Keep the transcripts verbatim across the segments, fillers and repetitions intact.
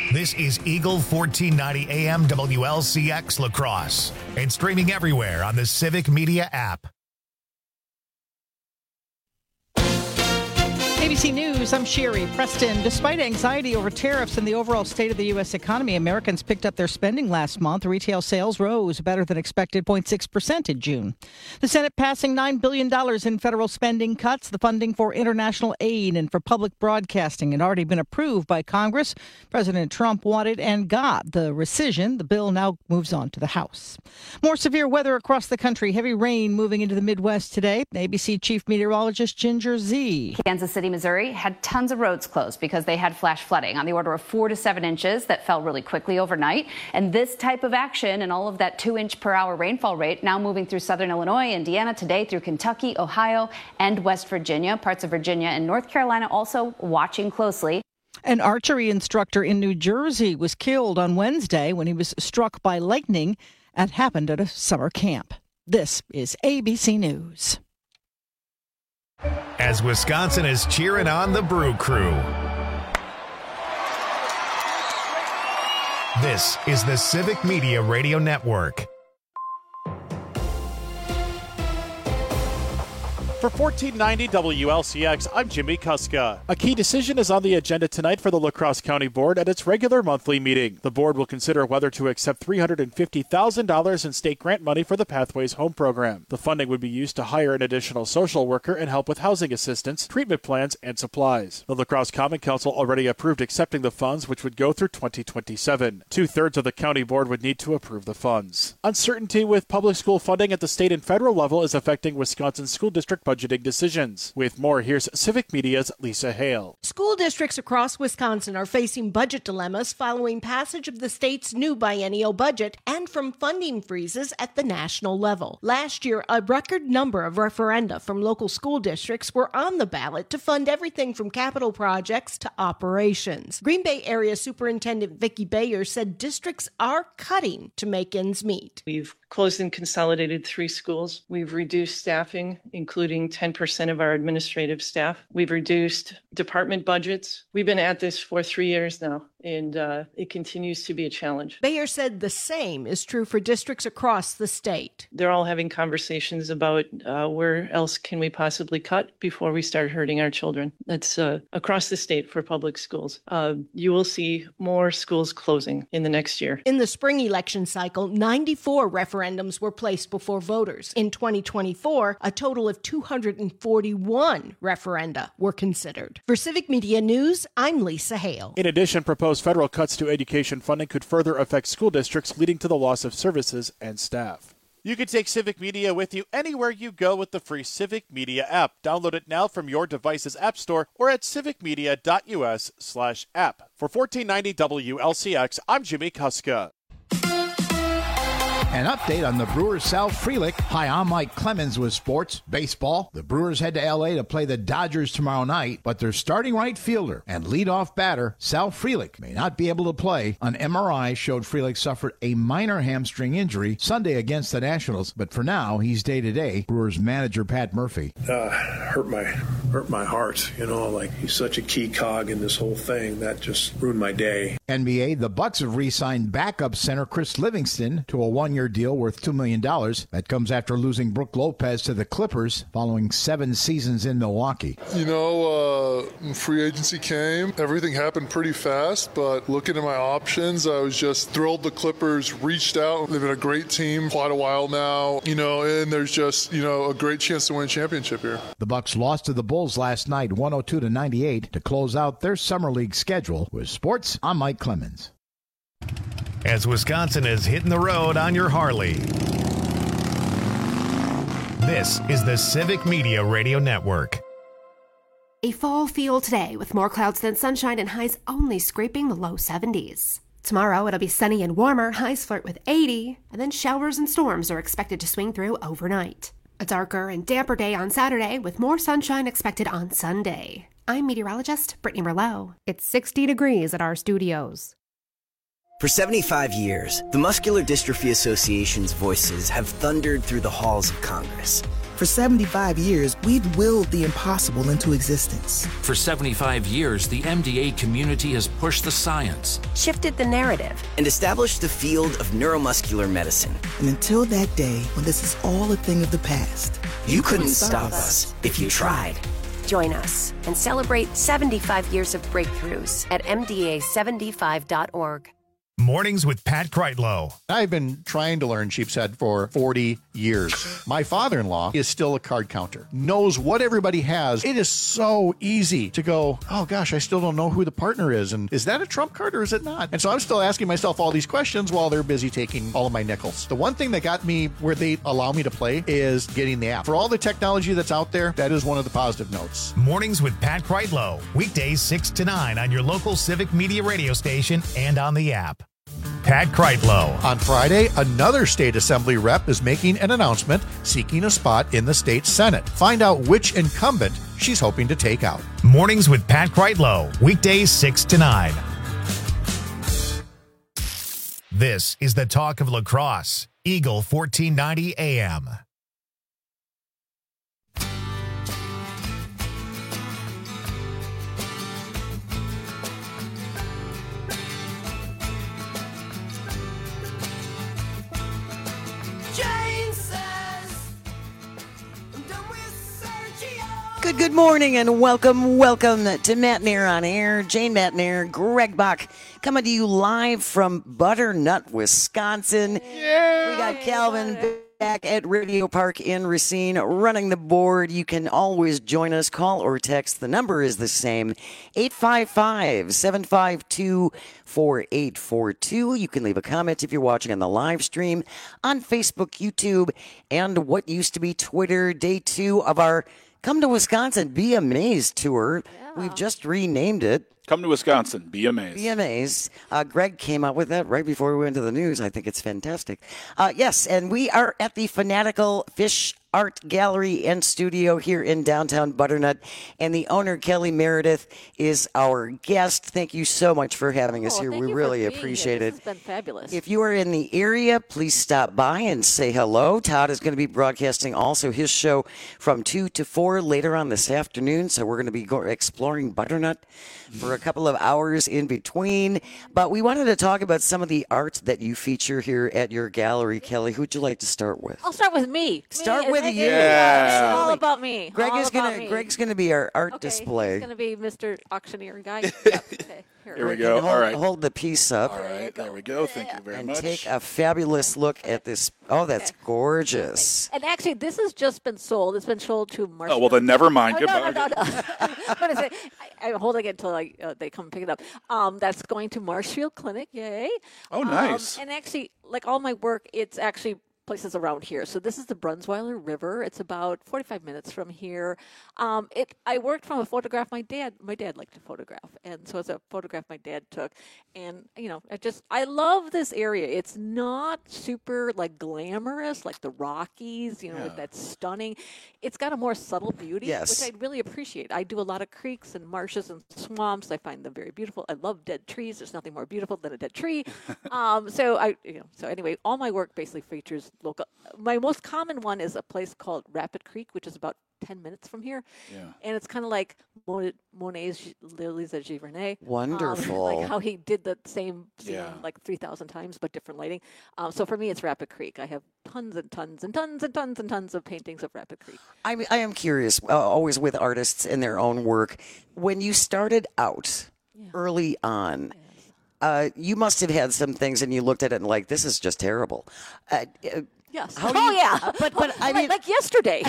This is Eagle fourteen ninety A M W L C X La Crosse and streaming everywhere on the Civic Media app. A B C News, I'm Sherry Preston. Despite anxiety over tariffs and the overall state of the U S economy, Americans picked up their spending last month. Retail sales rose better than expected, zero point six percent in June. The Senate passing nine billion dollars in federal spending cuts. The funding for international aid and for public broadcasting had already been approved by Congress. President Trump wanted and got the rescission. The bill now moves on to the House. More severe weather across the country. Heavy rain moving into the Midwest today. A B C Chief Meteorologist Ginger Zee. Kansas City, Missouri had tons of roads closed because they had flash flooding on the order of four to seven inches that fell really quickly overnight. And this type of action and all of that two inch per hour rainfall rate now moving through southern Illinois, Indiana, today through Kentucky, Ohio, and West Virginia. Parts of Virginia and North Carolina also watching closely. An archery instructor in New Jersey was killed on Wednesday when he was struck by lightning. That happened at a summer camp. This is A B C News. As Wisconsin is cheering on the Brew Crew. This is the Civic Media Radio Network. For fourteen ninety W L C X, I'm Jimmy Kuska. A key decision is on the agenda tonight for the La Crosse County Board at its regular monthly meeting. The board will consider whether to accept three hundred fifty thousand dollars in state grant money for the Pathways Home Program. The funding would be used to hire an additional social worker and help with housing assistance, treatment plans, and supplies. The La Crosse Common Council already approved accepting the funds, which would go through twenty twenty-seven. Two-thirds of the county board would need to approve the funds. Uncertainty with public school funding at the state and federal level is affecting Wisconsin's school district budgeting decisions. With more, here's Civic Media's Lisa Hale. School districts across Wisconsin are facing budget dilemmas following passage of the state's new biennial budget and from funding freezes at the national level. Last year, a record number of referenda from local school districts were on the ballot to fund everything from capital projects to operations. Green Bay Area Superintendent Vicki Bayer said districts are cutting to make ends meet. We've closed and consolidated three schools. We've reduced staffing, including ten percent of our administrative staff. We've reduced department budgets. We've been at this for three years now, and uh, it continues to be a challenge. Bayer said the same is true for districts across the state. They're all having conversations about uh, where else can we possibly cut before we start hurting our children. That's uh, across the state for public schools. Uh, you will see more schools closing in the next year. In the spring election cycle, ninety-four referendums were placed before voters. In twenty twenty-four, a total of two hundred forty-one referenda were considered. For Civic Media News, I'm Lisa Hale. In addition, proposed federal cuts to education funding could further affect school districts, leading to the loss of services and staff. You can take Civic Media with you anywhere you go with the free Civic Media app. Download it now from your device's app store or at civicmedia.us slash app. For fourteen ninety W L C X, I'm Jimmy Kuska. An update on the Brewers' Sal Frelick. Hi, I'm Mike Clemens with sports, baseball. The Brewers head to L A to play the Dodgers tomorrow night, but their starting right fielder and leadoff batter, Sal Frelick, may not be able to play. An M R I showed Frelick suffered a minor hamstring injury Sunday against the Nationals, but for now, he's day-to-day. Brewers manager Pat Murphy. Uh, hurt my hurt my heart, you know, like he's such a key cog in this whole thing. That just ruined my day. N B A, the Bucks have re-signed backup center Chris Livingston to a one-year deal worth two million dollars. That comes after losing Brook Lopez to the Clippers following seven seasons in Milwaukee. You know, uh, free agency came. Everything happened pretty fast, but looking at my options, I was just thrilled the Clippers reached out. They've been a great team quite a while now, you know, and there's just, you know, a great chance to win a championship here. The Bucks lost to the Bulls last night, one oh two to ninety-eight, to close out their summer league schedule. With sports, I'm Mike Clemens. As Wisconsin is hitting the road on your Harley. This is the Civic Media Radio Network. A fall feel today with more clouds than sunshine and highs only scraping the low seventies. Tomorrow it'll be sunny and warmer, highs flirt with eighty, and then showers and storms are expected to swing through overnight. A darker and damper day on Saturday with more sunshine expected on Sunday. I'm meteorologist Brittany Merlot. It's sixty degrees at our studios. For seventy-five years, the Muscular Dystrophy Association's voices have thundered through the halls of Congress, For seventy-five years, we've willed the impossible into existence. For seventy-five years, the M D A community has pushed the science, shifted the narrative, and established the field of neuromuscular medicine. And until that day, when this is all a thing of the past, you, you couldn't, couldn't stop us if you tried. Join us and celebrate seventy-five years of breakthroughs at M D A seventy-five dot org. Mornings with Pat Kreitlow. I've been trying to learn sheep's head for forty years. My father-in-law is still a card counter, knows what everybody has. It is so easy to go, oh gosh, I still don't know who the partner is. And is that a trump card or is it not? And so I'm still asking myself all these questions while they're busy taking all of my nickels. The one thing that got me where they allow me to play is getting the app. For all the technology that's out there, that is one of the positive notes. Mornings with Pat Kreitlow. Weekdays six to nine on your local Civic Media radio station and on the app. Pat Kreitlow. On Friday, another state assembly rep is making an announcement seeking a spot in the state Senate. Find out which incumbent she's hoping to take out. Mornings with Pat Kreitlow. Weekdays six to nine. This is the talk of La Crosse. Eagle fourteen ninety A M. Good, good morning and welcome, welcome to Matt Nair on Air. Jane Matt Nair, Greg Bach, coming to you live from Butternut, Wisconsin. Yeah. We got Calvin back at Radio Park in Racine running the board. You can always join us, call or text. The number is the same, eight five five, seven five two, four eight four two. You can leave a comment if you're watching on the live stream on Facebook, YouTube, and what used to be Twitter. Day two of our Come to Wisconsin, Be Amazed tour. Yeah. We've just renamed it. Come to Wisconsin, Be Amazed. Be Amazed. Uh, Greg came up with that right before we went to the news. I think it's fantastic. Uh, yes, and we are at the Fanatical Fish Art Gallery and Studio here in downtown Butternut. And the owner, Kelly Meredith, is our guest. Thank you so much for having us oh, here. Thank We you really for being appreciate here. it. This has been fabulous. If you are in the area, please stop by and say hello. Todd is going to be broadcasting also his show from two to four later on this afternoon. So we're going to be go- exploring Butternut for a couple of hours in between. But we wanted to talk about some of the art that you feature here at your gallery. Kelly, who'd you like to start with? I'll start with me. Start me, with you. Yeah. It's all about me. Greg all is about gonna. me. Greg's gonna be our art okay, display. He's gonna be Mister Auctioneer guy. Yep. Okay. Here, Here we go. Hold, all right. Hold the piece up. All right. There we go. Thank you very and much. And take a fabulous look at this. Oh, that's gorgeous. And actually, this has just been sold. It's been sold to Marshall. Oh well, then never mind. Oh, Goodbye. no, no, no, no. What is it? I, I'm holding it until I, uh, they come pick it up. Um, that's going to Marshfield Clinic. Yay. Oh, nice. Um, and actually, like all my work, it's actually places around here. So this is the Brunsweiler River. It's about forty-five minutes from here. Um, it I worked from a photograph my dad my dad liked to photograph, and so it's a photograph my dad took. And you know, I just I love this area. It's not super like glamorous like the Rockies, you know, Yeah. with that stunning. It's got a more subtle beauty, Yes. which I really appreciate. I do a lot of creeks and marshes and swamps. I find them very beautiful. I love dead trees. There's nothing more beautiful than a dead tree. um, so I, you know, so anyway, all my work basically features local. My most common one is a place called Rapid Creek, which is about ten minutes from here. Yeah. And it's kind of like Mon- Monet's Lilies of Giverny. Wonderful. Um, like how he did the same scene Yeah. like three thousand times, but different lighting. Um, so for me, it's Rapid Creek. I have tons and tons and tons and tons and tons of paintings of Rapid Creek. I I am curious, uh, always with artists and their own work. When you started out early on, uh, you must have had some things, and you looked at it and like, this is just terrible. Uh, uh, Yes. How do oh you- yeah. uh, but- but I like, mean- like yesterday.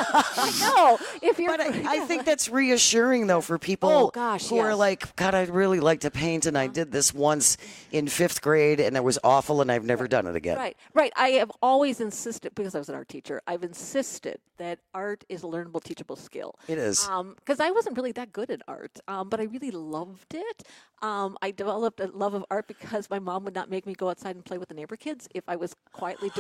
I know. If you're. But I, I think that's reassuring, though, for people Oh, gosh, who are yes. like, God, I'd really like to paint, and I did this once in fifth grade, and it was awful, and I've never done it again. Right, right. I have always insisted, because I was an art teacher, I've insisted that art is a learnable, teachable skill. It is. Because I wasn't really that good at art, um, but I really loved it. Um, I developed a love of art because my mom would not make me go outside and play with the neighbor kids if I was quietly doing something.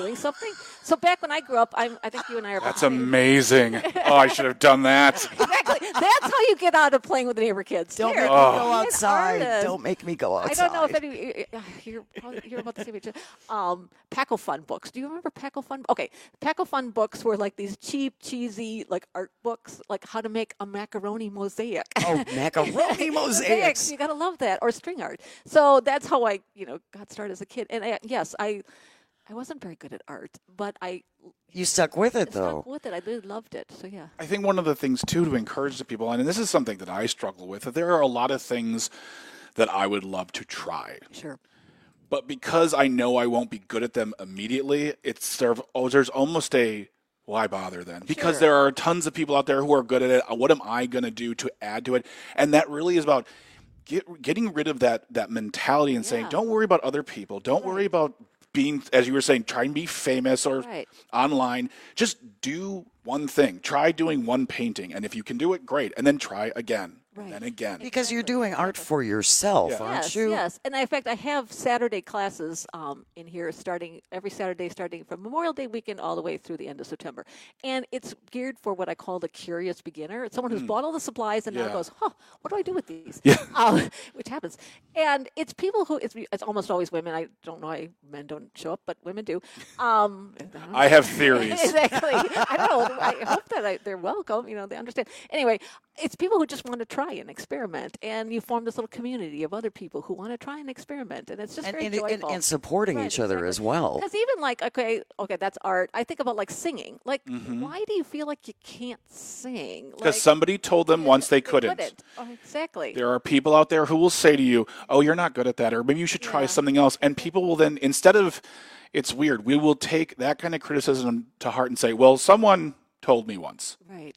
thing. So back when I grew up, I'm, I think you and I are. That's amazing. Oh, I should have done that. Exactly. That's how you get out of playing with the neighbor kids. Don't Here, make me Oh. go outside. artist. Don't make me go outside. I don't know if any you're probably, you're about the same age. Um, Paco Fun books. Do you remember Paco Fun? Okay, Paco Fun books were like these cheap, cheesy, like art books, like how to make a macaroni mosaic. Oh, macaroni mosaics. You gotta love that, or string art. So that's how I, you know, got started as a kid. And I, yes, I, I wasn't very good at art, but I. You stuck with it, stuck though. with it. I really loved it. So yeah. I think one of the things, too, to encourage the people, and this is something that I struggle with, that there are a lot of things that I would love to try. Sure. But because I know I won't be good at them immediately, it's sort of, oh, there's almost a, why bother then? Because Sure. there are tons of people out there who are good at it. What am I going to do to add to it? And that really is about get, getting rid of that, that mentality and saying, Yeah. don't worry about other people. Don't worry about being, as you were saying, try and be famous or Right. online. Just do one thing. Try doing one painting. And if you can do it, great. And then try again. Right. And then again. Because you're doing art for yourself, Yeah. aren't Yes, you? yes. And in fact, I have Saturday classes um, in here starting every Saturday, starting from Memorial Day weekend all the way through the end of September. And it's geared for what I call the curious beginner. It's someone who's Mm. bought all the supplies and now Yeah. goes, huh, what do I do with these? Yeah. Um, which happens. And it's people who, it's, it's almost always women. I don't know why men don't show up, but women do. Um, I, don't know. I have theories. Exactly. I don't know. I hope that I, they're welcome. You know, they understand. Anyway, it's people who just want to try and experiment, and you form this little community of other people who want to try and experiment, and it's just And, very and, and, joyful. and supporting Right, each other exactly. as well. Because even like, okay, okay, that's art. I think about like singing. Like, Mhm. why do you feel like you can't sing? Because Like, somebody told them once they couldn't. Oh, exactly. There are people out there who will say to you, oh, you're not good at that, or maybe you should try Yeah. something else. And people will then, instead of, it's weird, we will take that kind of criticism to heart and say, well, someone told me once. Right.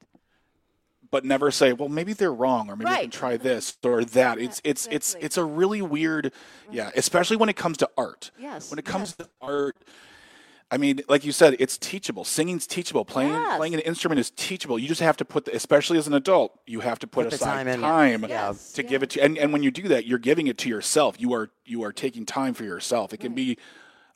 But never say, well, maybe they're wrong, or maybe I can Right. try this or that. It's it's it's exactly. it's a really weird, yeah, especially when it comes to art. Yes. When it comes to art, I mean, like you said, it's teachable. Singing's teachable. Playing Yes. playing an instrument is teachable. You just have to put, the, especially as an adult, you have to put, Put the aside time in. time Yes, to yeah. give it to. And and when you do that, you're giving it to yourself. You are you are taking time for yourself. It can Right. be.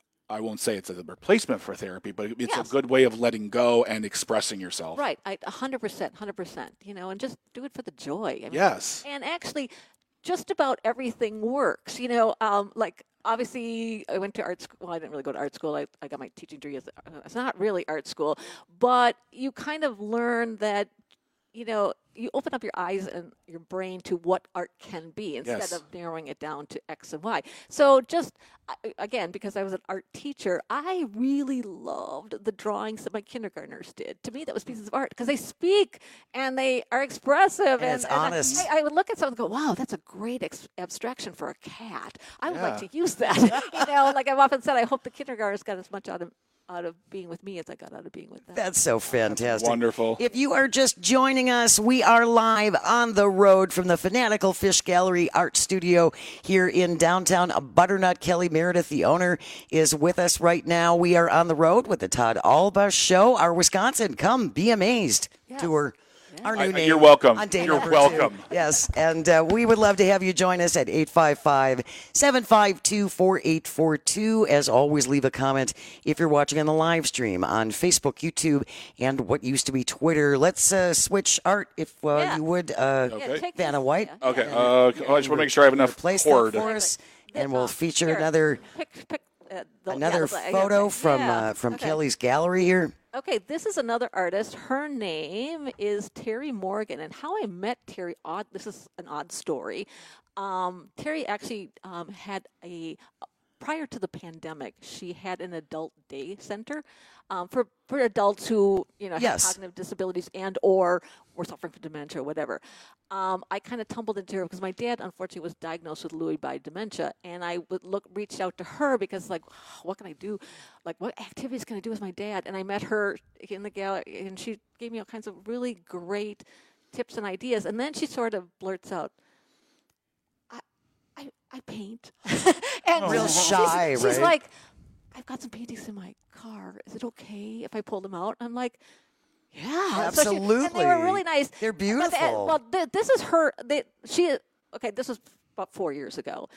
I won't say it's a replacement for therapy, but it's Yes. a good way of letting go and expressing yourself. Right, I a hundred percent, hundred percent. You know, and just do it for the joy. I mean, Yes. And actually, just about everything works. You know, um, like obviously, I went to art school. Well, I didn't really go to art school. I, I got my teaching degree. As, uh, it's not really art school, but you kind of learn that. You know, you open up your eyes and your brain to what art can be instead Yes. of narrowing it down to X and Y. So just, I- again, because I was an art teacher, I really loved the drawings that my kindergartners did. To me, that was pieces of art because they speak and they are expressive. And it's I- honest. I, I would look at something and go, wow, that's a great ex- abstraction for a cat. I would like Yeah. to use that. you know, like I've often said, I hope the kindergartners got as much out of out of being with me as I got out of being with them. That's so fantastic. Wonderful. If you are just joining us, we are live on the road from the Fanatical Fish Gallery Art Studio here in downtown Butternut. Kelly Meredith, the owner, is with us right now. We are on the road with the Todd Alba Show, our Wisconsin Come Be Amazed Yes. tour. Our new I- name you're welcome. on day You're number welcome. two. Yes, and uh, we would love to have you join us at eight five five, seven five two, four eight four two. As always, leave a comment if you're watching on the live stream on Facebook, YouTube, and what used to be Twitter. Let's uh, switch art, if uh, Yeah. you would, uh, Okay. take Vanna this- White. yeah. Okay. Uh, oh, I just want to make sure I have enough Place that cord. for us, This, and we'll uh, feature here, another pick, pick, uh, the, another yeah, the- photo yeah, from yeah. uh, from Okay. Kelly's gallery here. Okay, this is another artist. Her name is Terry Morgan, and how I met Terry. Odd. This is an odd story. Um, Terry actually um, had a prior to the pandemic. She had an adult day center um, for for adults who you know Yes. have cognitive disabilities and or were suffering from dementia or whatever. Um, I kind of tumbled into her because my dad, unfortunately, was diagnosed with Lewy body dementia, and I would look reached out to her because, like, what can I do? Like, what activities can I do with my dad? And I met her in the gallery, and she gave me all kinds of really great tips and ideas. And then she sort of blurts out, "I, I, I paint," and Real she's- shy, she's, right? like, "I've got some paintings in my car. Is it okay if I pull them out?" I'm like, yeah, So she- and they were Absolutely. really nice. They're But the- beautiful. well, th- this is her. They, she okay. This was about four years ago.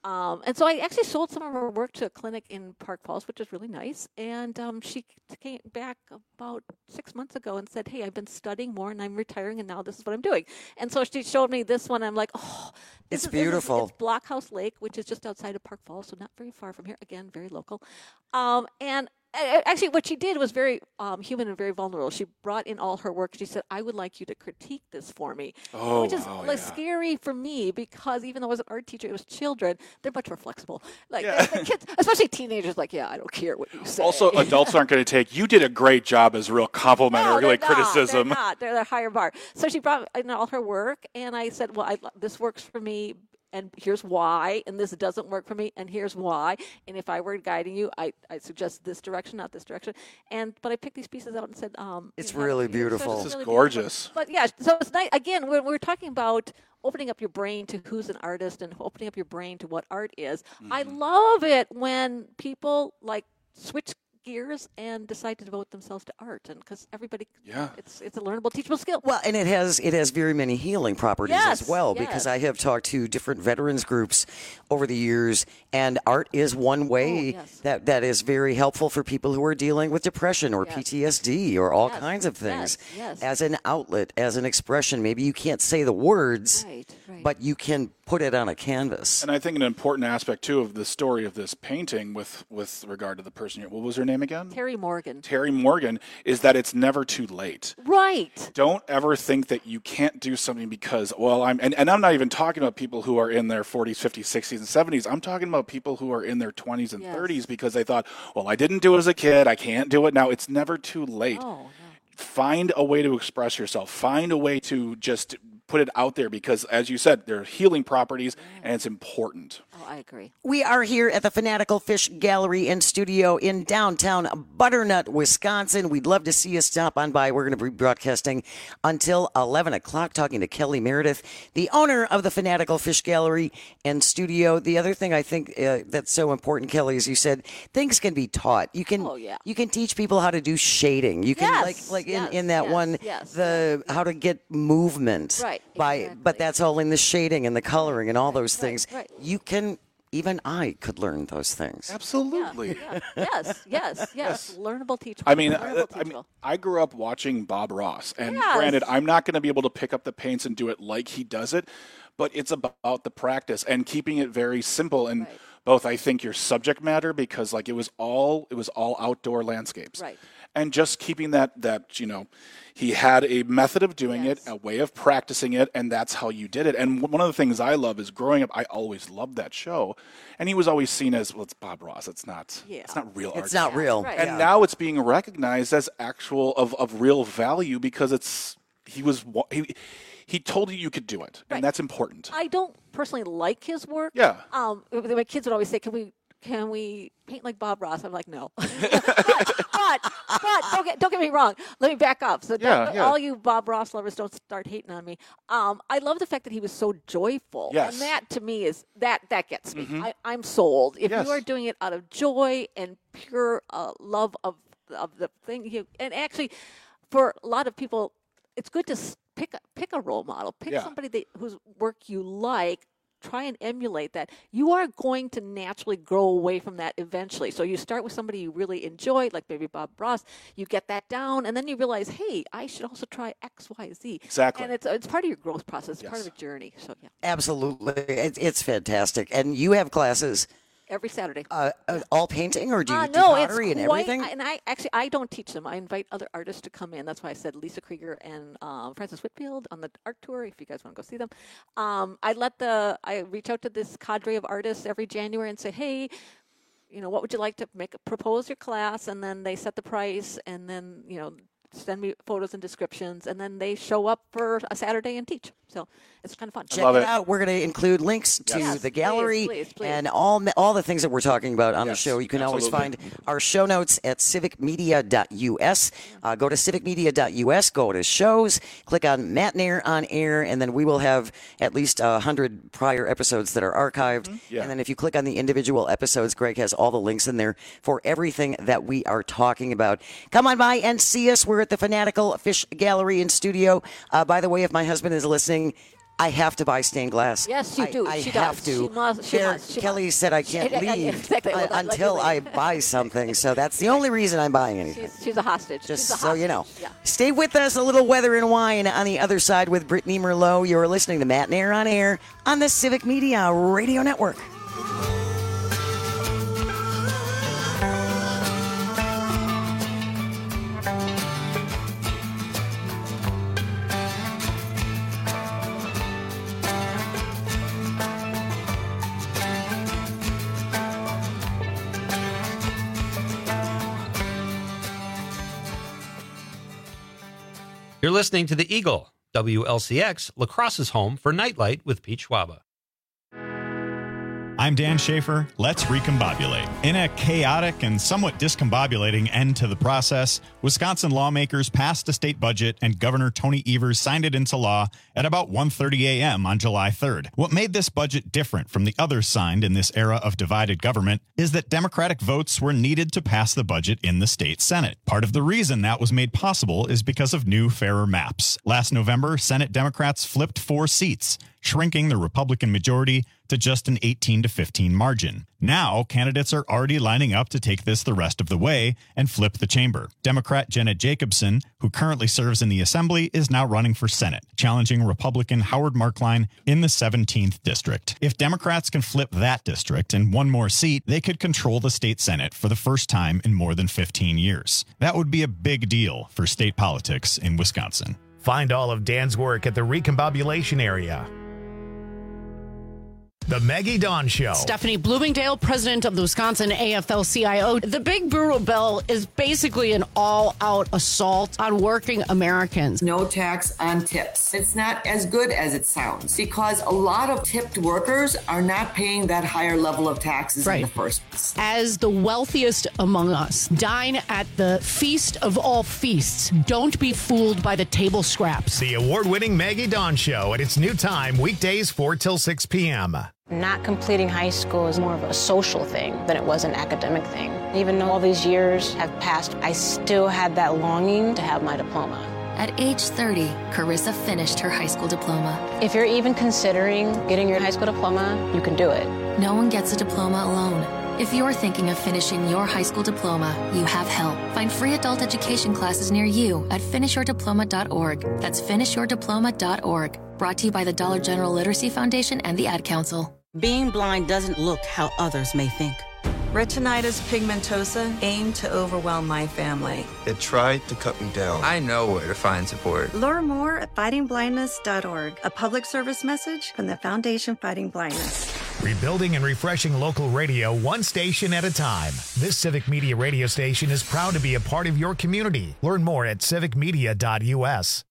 Um, and so I actually sold some of her work to a clinic in Park Falls, which is really nice. And um, she came back about six months ago and said, hey, I've been studying more and I'm retiring and now this is what I'm doing. And so she showed me this one. I'm like, oh, this it's is, beautiful. This is, it's Blockhouse Lake, which is just outside of Park Falls, so not very far from here. Again, very local. Um, and actually, what she did was very um, human and very vulnerable. She brought in all her work. She said, I would like you to critique this for me. Oh, which is wow, like yeah. scary for me because even though I was an art teacher, it was children. They're much more flexible. Like Yeah. the kids, especially teenagers, like, yeah, I don't care what you say. Also, adults aren't going to take, you did a great job as real compliment No, or really they're not. criticism. They're not. They're the higher bar. So she brought in all her work, and I said, well, I, this works for me. And here's why, and this doesn't work for me, and here's why. And if I were guiding you, I, I suggest this direction, not this direction. And but I picked these pieces out and said, um, it's you know, really so beautiful. it's This is really gorgeous. beautiful. But yeah, so it's nice. Again, we're we're talking about opening up your brain to who's an artist and opening up your brain to what art is. Mm-hmm. I love it when people like switch gears and decide to devote themselves to art, and because everybody, yeah, it's it's a learnable, teachable skill. Well, and it has it has very many healing properties Yes, as well, yes. because I have talked to different veterans groups over the years, and art is one way Oh, yes. that, that is very helpful for people who are dealing with depression or Yes. P T S D or all Yes, kinds of things. yes, yes. As an outlet, as an expression. Maybe you can't say the words, Right, right. but you can put it on a canvas. And I think an important aspect, too, of the story of this painting with, with regard to the person here, what was her name again? Terry Morgan. Terry Morgan, is that it's never too late. Right. Don't ever think that you can't do something because, well, I'm, and, and I'm not even talking about people who are in their forties, fifties, sixties, and seventies. I'm talking about people who are in their twenties and Yes. thirties because they thought, well, I didn't do it as a kid. I can't do it now. It's never too late. Oh, no. Find a way to express yourself. Find a way to just put it out there because, as you said, there are healing properties and it's important. Oh, I agree. We are here at the Fanatical Fish Gallery and Studio in downtown Butternut, Wisconsin. We'd love to see you stop on by. We're going to be broadcasting until eleven o'clock, talking to Kelly Meredith, the owner of the Fanatical Fish Gallery and Studio. The other thing I think uh, that's so important, Kelly, is you said things can be taught. You can Oh, yeah. you can teach people how to do shading. You can Yes, like like yes, in, in that yes, one yes. the how to get movement Right, by exactly. but that's all in the shading and the coloring and all those things. right. You can even I could learn those things. Absolutely. Yeah, yes, yes, yes. Learnable, teachable. I mean, learnable, I, I mean, teachable. I grew up watching Bob Ross, and Yes. granted, I'm not going to be able to pick up the paints and do it like he does it, but it's about the practice and keeping it very simple. And Right. both, I think, your subject matter because, like, it was all it was all outdoor landscapes, Right. and just keeping that that you know, he had a method of doing Yes. it, a way of practicing it, and that's how you did it. And one of the things I love is growing up, I always loved that show, and he was always seen as, well, it's Bob Ross, it's not, Yeah. it's not real art. It's not real. Right. And Yeah. now it's being recognized as actual of, of real value because it's he was wa- he, he told you you could do it, Right. and that's important. I don't personally like his work. Yeah. Um, my kids would always say, "Can we, can we paint like Bob Ross?" I'm like, "No." but, but, but don't get don't get me wrong. Let me back up. So Yeah, don't- yeah. all you Bob Ross lovers, don't start hating on me. Um, I love the fact that he was so joyful, Yes. and that to me is that that gets me. Mhm. I, I'm sold. If Yes. you are doing it out of joy and pure uh, love of of the thing, you, and actually, for a lot of people, it's good to s- pick a, pick a role model. Pick Yeah. somebody that whose work you like. Try and emulate that. You are going to naturally grow away from that eventually. So you start with somebody you really enjoy, like maybe Bob Ross. You get that down, and then you realize, hey, I should also try X, Y, Z. Exactly. And it's it's part of your growth process. It's part Yes. of a journey. So yeah, Absolutely. It, it's fantastic. And you have classes, every Saturday. uh, uh, all painting, or do you Uh, do no, it's pottery and quite, everything? and I actually I don't teach them. I invite other artists to come in. That's why I said Lisa Krieger and um, Francis Whitfield on the art tour. If you guys want to go see them, um, I let the I reach out to this cadre of artists every January and say, hey, you know, what would you like to make? Propose your class, and then they set the price, and then you know. Send me photos and descriptions, and then they show up for a Saturday and teach. So it's kind of fun. Check love it, it. out. We're going to include links to Yes, the gallery please, please, please. and all all the things that we're talking about on Yes, the show. You can always absolutely. find our show notes at civic media dot u s. Uh, go to civic media dot u s, go to shows, click on Matt Nair on air, and then we will have at least one hundred prior episodes that are archived. Yeah. And then if you click on the individual episodes, Greg has all the links in there for everything that we are talking about. Come on by and see us. We're at the Fanatical Fish Gallery and Studio. Uh, by the way, if my husband is listening, I have to buy stained glass. Yes, you I, do. I she have does. to. She must. She There, must. She Kelly must. said I can't She- leave exactly. uh, Let- let until you I leave. buy something. So that's the only reason I'm buying anything. She's, she's a hostage. Just she's a so hostage. you know. Yeah. Stay with us. A little weather and wine on the other side with Brittany Merlot. You're listening to Matt and Air on Air on the Civic Media Radio Network. You're listening to The Eagle, W L C X, La Crosse's home for Nightlight with Pete Schwaba. I'm Dan Schaefer. Let's recombobulate. In a chaotic and somewhat discombobulating end to the process, Wisconsin lawmakers passed a state budget and Governor Tony Evers signed it into law at about one thirty a.m. on July third. What made this budget different from the others signed in this era of divided government is that Democratic votes were needed to pass the budget in the state Senate. Part of the reason that was made possible is because of new, fairer maps. Last November, Senate Democrats flipped four seats, shrinking the Republican majority to just an eighteen to fifteen margin. Now, candidates are already lining up to take this the rest of the way and flip the chamber. Democrat Jenna Jacobson, who currently serves in the Assembly, is now running for Senate, challenging Republican Howard Markline in the seventeenth district. If Democrats can flip that district and one more seat, they could control the state Senate for the first time in more than fifteen years. That would be a big deal for state politics in Wisconsin. Find all of Dan's work at the Recombobulation Area. The Maggie Dawn Show. Stephanie Bloomingdale, president of the Wisconsin A F L C I O. The Big Bureau bill is basically an all-out assault on working Americans. No tax on tips. It's not as good as it sounds because a lot of tipped workers are not paying that higher level of taxes Right. in the first place. As the wealthiest among us, dine at the feast of all feasts. Don't be fooled by the table scraps. The award-winning Maggie Dawn Show at its new time, weekdays four till six p.m. Not completing high school is more of a social thing than it was an academic thing. Even though all these years have passed, I still had that longing to have my diploma. At age thirty, Carissa finished her high school diploma. If you're even considering getting your high school diploma, you can do it. No one gets a diploma alone. If you're thinking of finishing your high school diploma, you have help. Find free adult education classes near you at finish your diploma dot org. That's finish your diploma dot org. Brought to you by the Dollar General Literacy Foundation and the Ad Council. Being blind doesn't look how others may think. Retinitis pigmentosa aimed to overwhelm my family. It tried to cut me down. I know where to find support. Learn more at fighting blindness dot org, a public service message from the Foundation Fighting Blindness. Rebuilding and refreshing local radio one station at a time. This Civic Media radio station is proud to be a part of your community. Learn more at civic media dot u s.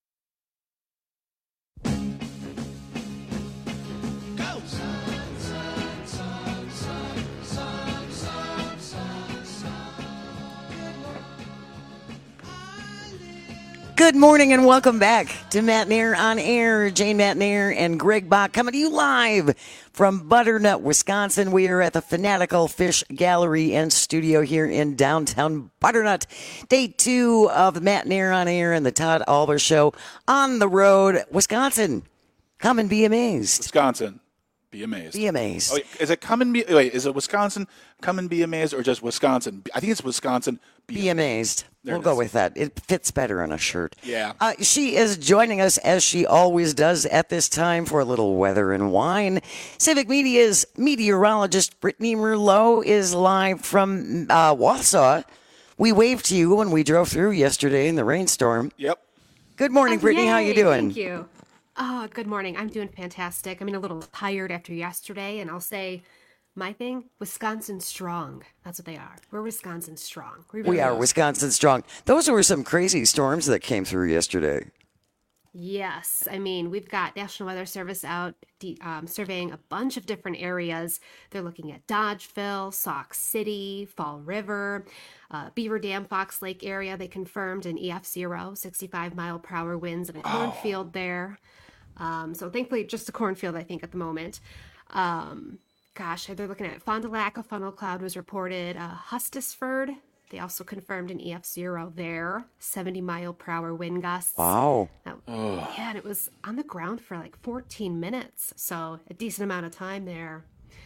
Good morning and welcome back to Matt and Air on Air. Jane Matt and Air and Greg Bach coming to you live from Butternut, Wisconsin. We are at the Fanatical Fish Gallery and Studio here in downtown Butternut. Day two of Matt and Air on Air and the Todd Albers Show on the road. Wisconsin, come and be amazed. Wisconsin, be amazed. Be amazed. Oh, wait, is it come and be? Wait, is it Wisconsin? Come and be amazed, or just Wisconsin? I think it's Wisconsin. Be, be amazed. There we'll go with that. It fits better on a shirt. Yeah. Uh, she is joining us as she always does at this time for a little weather and wine. Civic Media's meteorologist Brittany Merlot is live from uh, Wausau. We waved to you when we drove through yesterday in the rainstorm. Yep. Good morning, Oh, Brittany. yay. How you doing? Thank you. Oh, good morning. I'm doing fantastic. I'm a little tired after yesterday, and I'll say my thing, Wisconsin strong. That's what they are. We're Wisconsin strong. We, really We are Wisconsin strong. Those were some crazy storms that came through yesterday. Yes. I mean, we've got National Weather Service out de- um, surveying a bunch of different areas. They're looking at Dodgeville, Sauk City, Fall River, uh, Beaver Dam, Fox Lake area. They confirmed an E F zero, sixty-five mile per hour winds in a cornfield oh. there. Um, so thankfully, just a cornfield, I think, at the moment. Um, gosh, they're looking at Fond du Lac, a funnel cloud was reported. Uh, Hustisford, They also confirmed an E F zero there, seventy mile per hour wind gusts. Wow. That, yeah, and it was on the ground for like fourteen minutes, so a decent amount of time there.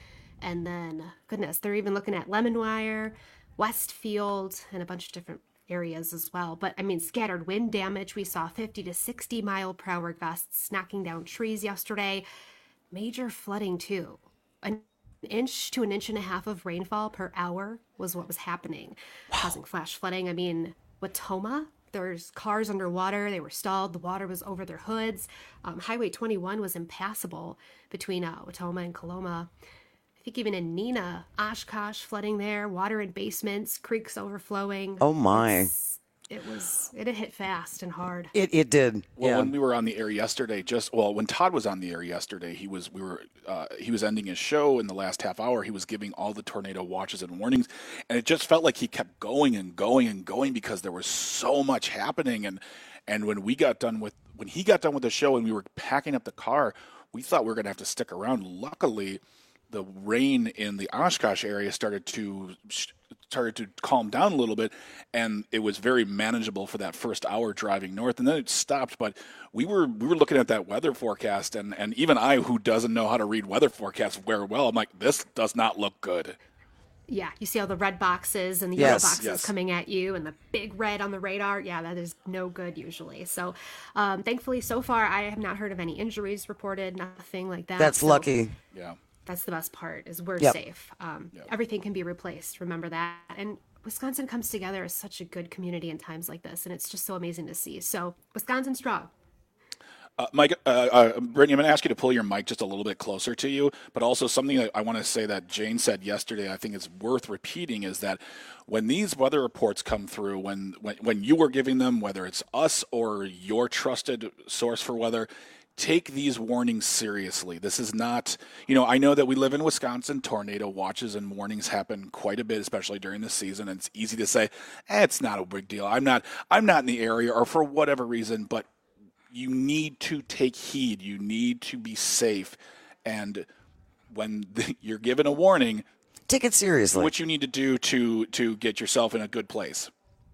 And then, goodness, they're even looking at Lemonwire, Westfield, and a bunch of different areas as well. But I mean, scattered wind damage. We saw fifty to sixty mile per hour gusts knocking down trees yesterday. Major flooding too. An inch to an inch and a half of rainfall per hour was what was happening, wow. causing flash flooding. I mean, Watoma, there's cars underwater. They were stalled. The water was over their hoods. Um, Highway twenty-one was impassable between uh, Watoma and Coloma. I think even in Neenah, Oshkosh flooding there, water in basements, creeks overflowing. Oh my. It's, it was, it had hit fast and hard. It it did. Well, yeah. when we were on the air yesterday, just well, when Todd was on the air yesterday, he was we were uh, he was ending his show in the last half hour. He was giving all the tornado watches and warnings, and it just felt like he kept going and going and going because there was so much happening. And and when we got done with when he got done with the show and we were packing up the car, we thought we were going to have to stick around. Luckily, the rain in the Oshkosh area started to started to calm down a little bit, and it was very manageable for that first hour driving north, and then it stopped. But we were we were looking at that weather forecast, and, and even I, who doesn't know how to read weather forecasts very well, I'm like, this does not look good. Yeah, you see all the red boxes and the yes, yellow boxes yes. coming at you and the big red on the radar. Yeah, that is no good usually. So um, thankfully, so far, I have not heard of any injuries reported, nothing like that. That's so lucky. Yeah. That's the best part, is we're yep. safe. Um, yep. Everything can be replaced. Remember that. And Wisconsin comes together as such a good community in times like this, and it's just so amazing to see. So Wisconsin strong. Uh, Mike, uh, uh, Brittany, I'm going to ask you to pull your mic just a little bit closer to you, but also something that I want to say that Jane said yesterday, I think is worth repeating, is that when these weather reports come through, when, when, when you are giving them, whether it's us or your trusted source for weather, take these warnings seriously. This is not, you know, I know that we live in Wisconsin. Tornado watches and warnings happen quite a bit, especially during the season. And it's easy to say, eh, it's not a big deal. I'm not, I'm not in the area, or for whatever reason, but you need to take heed. You need to be safe. And when the, you're given a warning, take it seriously. What you need to do to, to get yourself in a good place.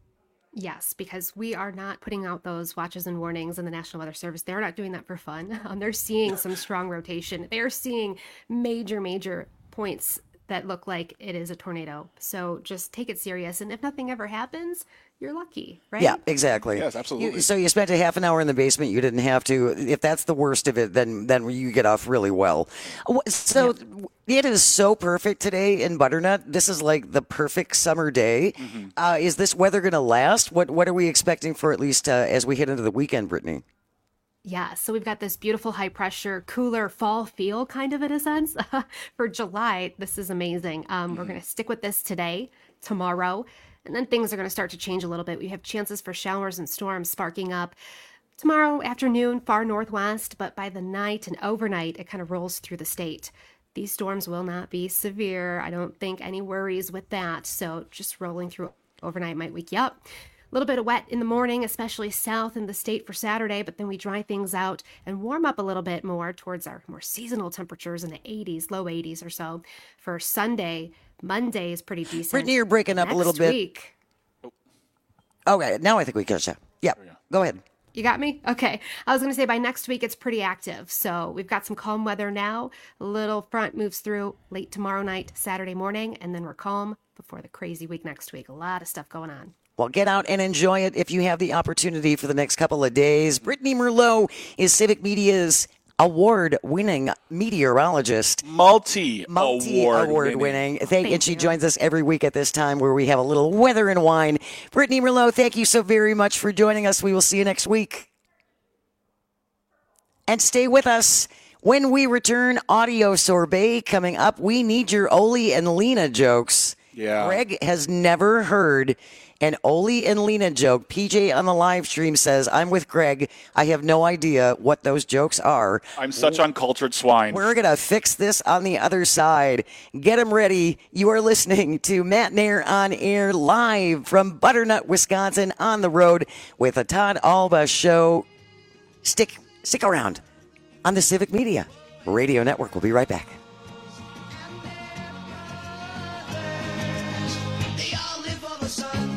Yes, because we are not putting out those watches and warnings in the National Weather Service. They're not doing that for fun. Um, they're seeing some strong rotation. They're seeing major, major points that look like it is a tornado. So just take it serious. And if nothing ever happens, you're lucky, right? Yeah, exactly. Yes, absolutely. You, so you spent a half an hour in the basement. You didn't have to. If that's the worst of it, then then you get off really well. So yeah. It is so perfect today in Butternut. This is like the perfect summer day. Mm-hmm. Uh, is this weather going to last? What What are we expecting for at least uh, as we head into the weekend, Brittany? Yeah, so we've got this beautiful high pressure, cooler fall feel kind of in a sense for July. This is amazing. Um, mm-hmm. We're going to stick with this today, tomorrow, and then things are going to start to change a little bit. We have chances for showers and storms sparking up tomorrow afternoon, far northwest, but by the night and overnight, it kind of rolls through the state. These storms will not be severe. I don't think any worries with that. So just rolling through overnight might wake you up. A little bit of wet in the morning, especially south in the state for Saturday, but then we dry things out and warm up a little bit more towards our more seasonal temperatures in the eighties, low eighties or so. For Sunday, Monday is pretty decent. Brittany, you're breaking up Next a little bit. Week, okay, now I think we catch you. Yeah, go ahead. You got me? Okay. I was going to say by next week, it's pretty active. So we've got some calm weather now. A little front moves through late tomorrow night, Saturday morning, and then we're calm before the crazy week next week. A lot of stuff going on. Well, get out and enjoy it if you have the opportunity for the next couple of days. Brittany Merlot is Civic Media's award-winning meteorologist. Multi-award Multi-award winning. Thank, thank and she you. joins us every week at this time where we have a little weather and wine. Brittany Merlot, thank you so very much for joining us. We will see you next week. And stay with us. When we return, audio sorbet coming up. We need your Oli and Lena jokes. Yeah. Greg has never heard an Oli and Lena joke. P J on the live stream says, I'm with Greg. I have no idea what those jokes are. I'm such uncultured swine. We're going to fix this on the other side. Get them ready. You are listening to Matt Nair on Air live from Butternut, Wisconsin on the road with a Todd Alba show. Stick, stick around on the Civic Media Radio Network. We'll be right back. They all live for the sun.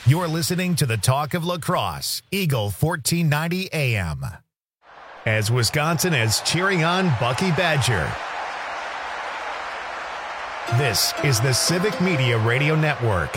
You're listening to the Talk of Lacrosse, Eagle fourteen ninety A M. As Wisconsin is cheering on Bucky Badger. This is the Civic Media Radio Network.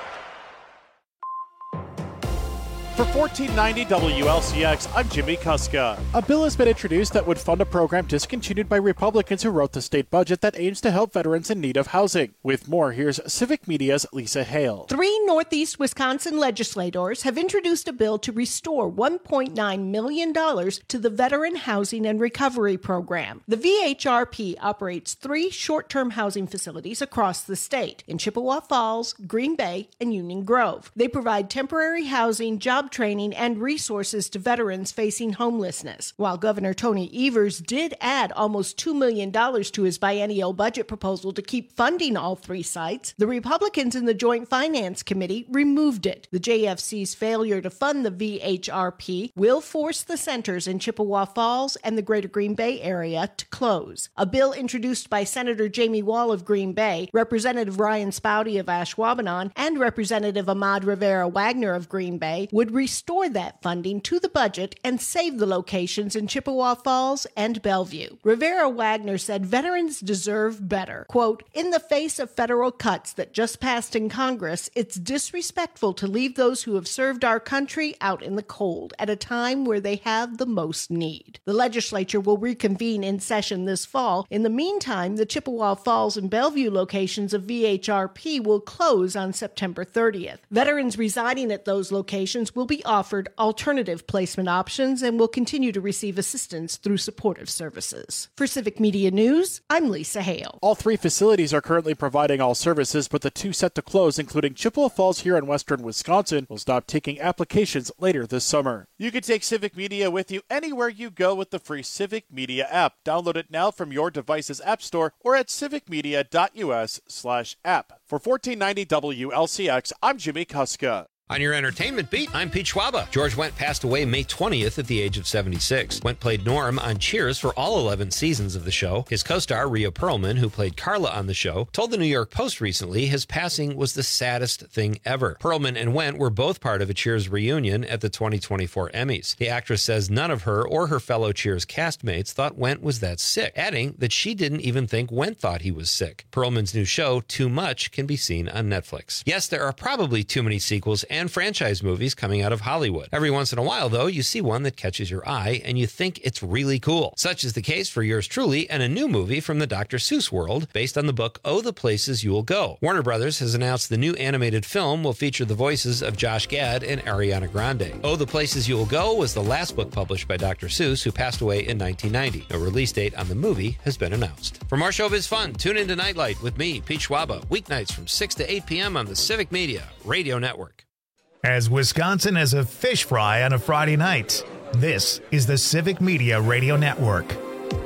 For fourteen ninety W L C X, I'm Jimmy Kuska. A bill has been introduced that would fund a program discontinued by Republicans who wrote the state budget that aims to help veterans in need of housing. With more, here's Civic Media's Lisa Hale. Three Northeast Wisconsin legislators have introduced a bill to restore one point nine million dollars to the Veteran Housing and Recovery Program. The V H R P operates three short-term housing facilities across the state in Chippewa Falls, Green Bay, and Union Grove. They provide temporary housing, job training, and resources to veterans facing homelessness. While Governor Tony Evers did add almost two million dollars to his biennial budget proposal to keep funding all three sites, the Republicans in the Joint Finance Committee removed it. The J F C's failure to fund the V H R P will force the centers in Chippewa Falls and the Greater Green Bay area to close. A bill introduced by Senator Jamie Wall of Green Bay, Representative Ryan Spouty of Ashwaubenon, and Representative Ahmad Rivera Wagner of Green Bay would restore that funding to the budget and save the locations in Chippewa Falls and Bellevue. Rivera Wagner said veterans deserve better. Quote, "In the face of federal cuts that just passed in Congress, it's disrespectful to leave those who have served our country out in the cold at a time where they have the most need." The legislature will reconvene in session this fall. In the meantime, the Chippewa Falls and Bellevue locations of V H R P will close on September thirtieth. Veterans residing at those locations will be offered alternative placement options and will continue to receive assistance through supportive services. For Civic Media News, I'm Lisa Hale. All three facilities are currently providing all services, but the two set to close, including Chippewa Falls here in western Wisconsin, will stop taking applications later this summer. You can take Civic Media with you anywhere you go with the free Civic Media app. Download it now from your device's app store or at civicmedia.us slash app. For fourteen ninety W L C X, I'm Jimmy Kuska. On your entertainment beat, I'm Pete Schwaba. George Wendt passed away May twentieth at the age of seventy-six. Wendt played Norm on Cheers for all eleven seasons of the show. His co-star, Rhea Perlman, who played Carla on the show, told the New York Post recently his passing was the saddest thing ever. Perlman and Wendt were both part of a Cheers reunion at the twenty twenty-four Emmys. The actress says none of her or her fellow Cheers castmates thought Wendt was that sick, adding that she didn't even think Wendt thought he was sick. Perlman's new show, Too Much, can be seen on Netflix. Yes, there are probably too many sequels and franchise movies coming out of Hollywood. Every once in a while, though, you see one that catches your eye and you think it's really cool. Such is the case for yours truly and a new movie from the Doctor Seuss world based on the book Oh, the Places You'll Go. Warner Brothers has announced the new animated film will feature the voices of Josh Gad and Ariana Grande. Oh, the Places You'll Go was the last book published by Doctor Seuss, who passed away in nineteen ninety. No release date on the movie has been announced. For more showbiz fun, tune into Nightlight with me, Pete Schwaba, weeknights from six to eight p.m. on the Civic Media Radio Network. As Wisconsin has a fish fry on a Friday night, this is the Civic Media Radio Network.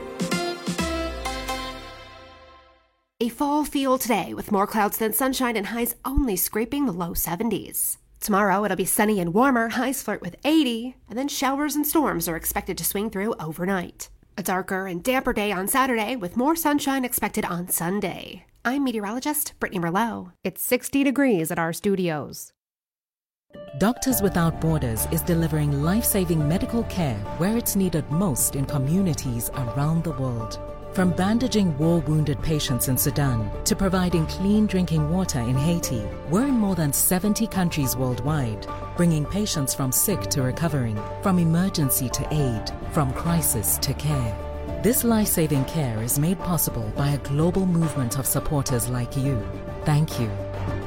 A fall feel today with more clouds than sunshine and highs only scraping the low seventies. Tomorrow it'll be sunny and warmer, highs flirt with eighty, and then showers and storms are expected to swing through overnight. A darker and damper day on Saturday with more sunshine expected on Sunday. I'm meteorologist Brittany Merlot. It's sixty degrees at our studios. Doctors Without Borders is delivering life-saving medical care where it's needed most in communities around the world. From bandaging war-wounded patients in Sudan to providing clean drinking water in Haiti, we're in more than seventy countries worldwide, bringing patients from sick to recovering, from emergency to aid, from crisis to care. This life-saving care is made possible by a global movement of supporters like you. Thank you.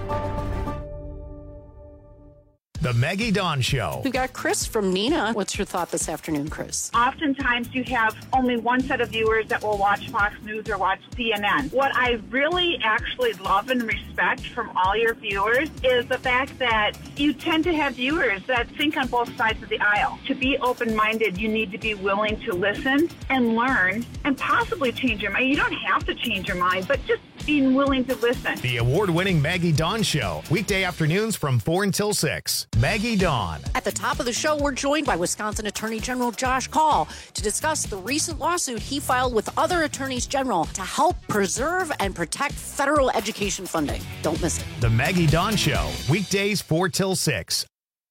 The Maggie Dawn Show. We've got Chris from Neenah. What's your thought this afternoon, Chris? Oftentimes you have only one set of viewers that will watch Fox News or watch C N N. What I really actually love and respect from all your viewers is the fact that you tend to have viewers that think on both sides of the aisle. To be open-minded, you need to be willing to listen and learn and possibly change your mind. You don't have to change your mind, but just being willing to listen. The award-winning Maggie Dawn Show, weekday afternoons from four until six. Maggie Dawn. At the top of the show, we're joined by Wisconsin Attorney General Josh Kaul to discuss the recent lawsuit he filed with other attorneys general to help preserve and protect federal education funding. Don't miss it. The Maggie Dawn Show, weekdays four till six.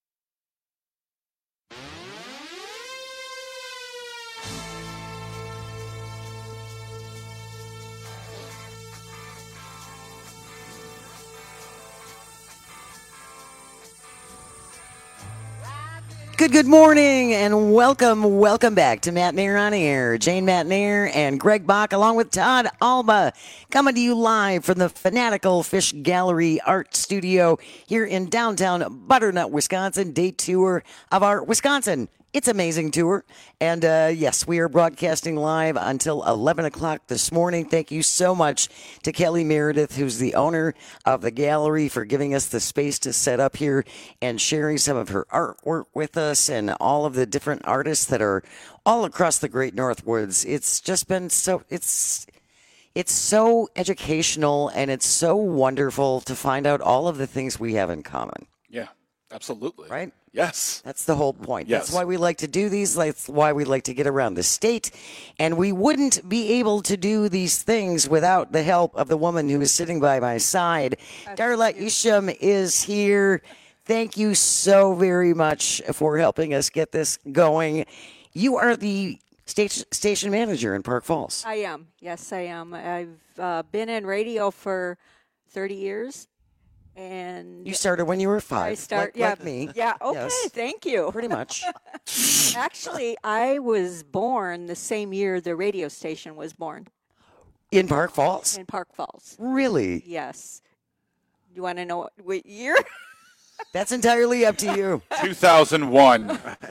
Good, good morning, and welcome, welcome back to Matt Nair on Air. Jane Matt Nair and Greg Bach, along with Todd Alba, coming to you live from the Fanatical Fish Gallery Art Studio here in downtown Butternut, Wisconsin. Day tour of our Wisconsin It's Amazing tour. And uh, yes, we are broadcasting live until eleven o'clock this morning. Thank you so much to Kelly Meredith, who's the owner of the gallery, for giving us the space to set up here and sharing some of her artwork with us and all of the different artists that are all across the Great Northwoods. It's just been so, it's, it's so educational, and it's so wonderful to find out all of the things we have in common. Yeah, absolutely. Right? Yes. That's the whole point. Yes. That's why we like to do these. That's why we like to get around the state. And we wouldn't be able to do these things without the help of the woman who is sitting by my side. Darla Isham is here. Thank you so very much for helping us get this going. You are the station, station manager in Park Falls. I am. Yes, I am. I've uh, been in radio for thirty years. And you started when you were five. I start, like, yeah, like me. Yeah. Okay. Yes. Thank you. Pretty much. Actually, I was born the same year the radio station was born. In Park Falls. In Park Falls. Really? Yes. You want to know what, what year? That's entirely up to you. two thousand one.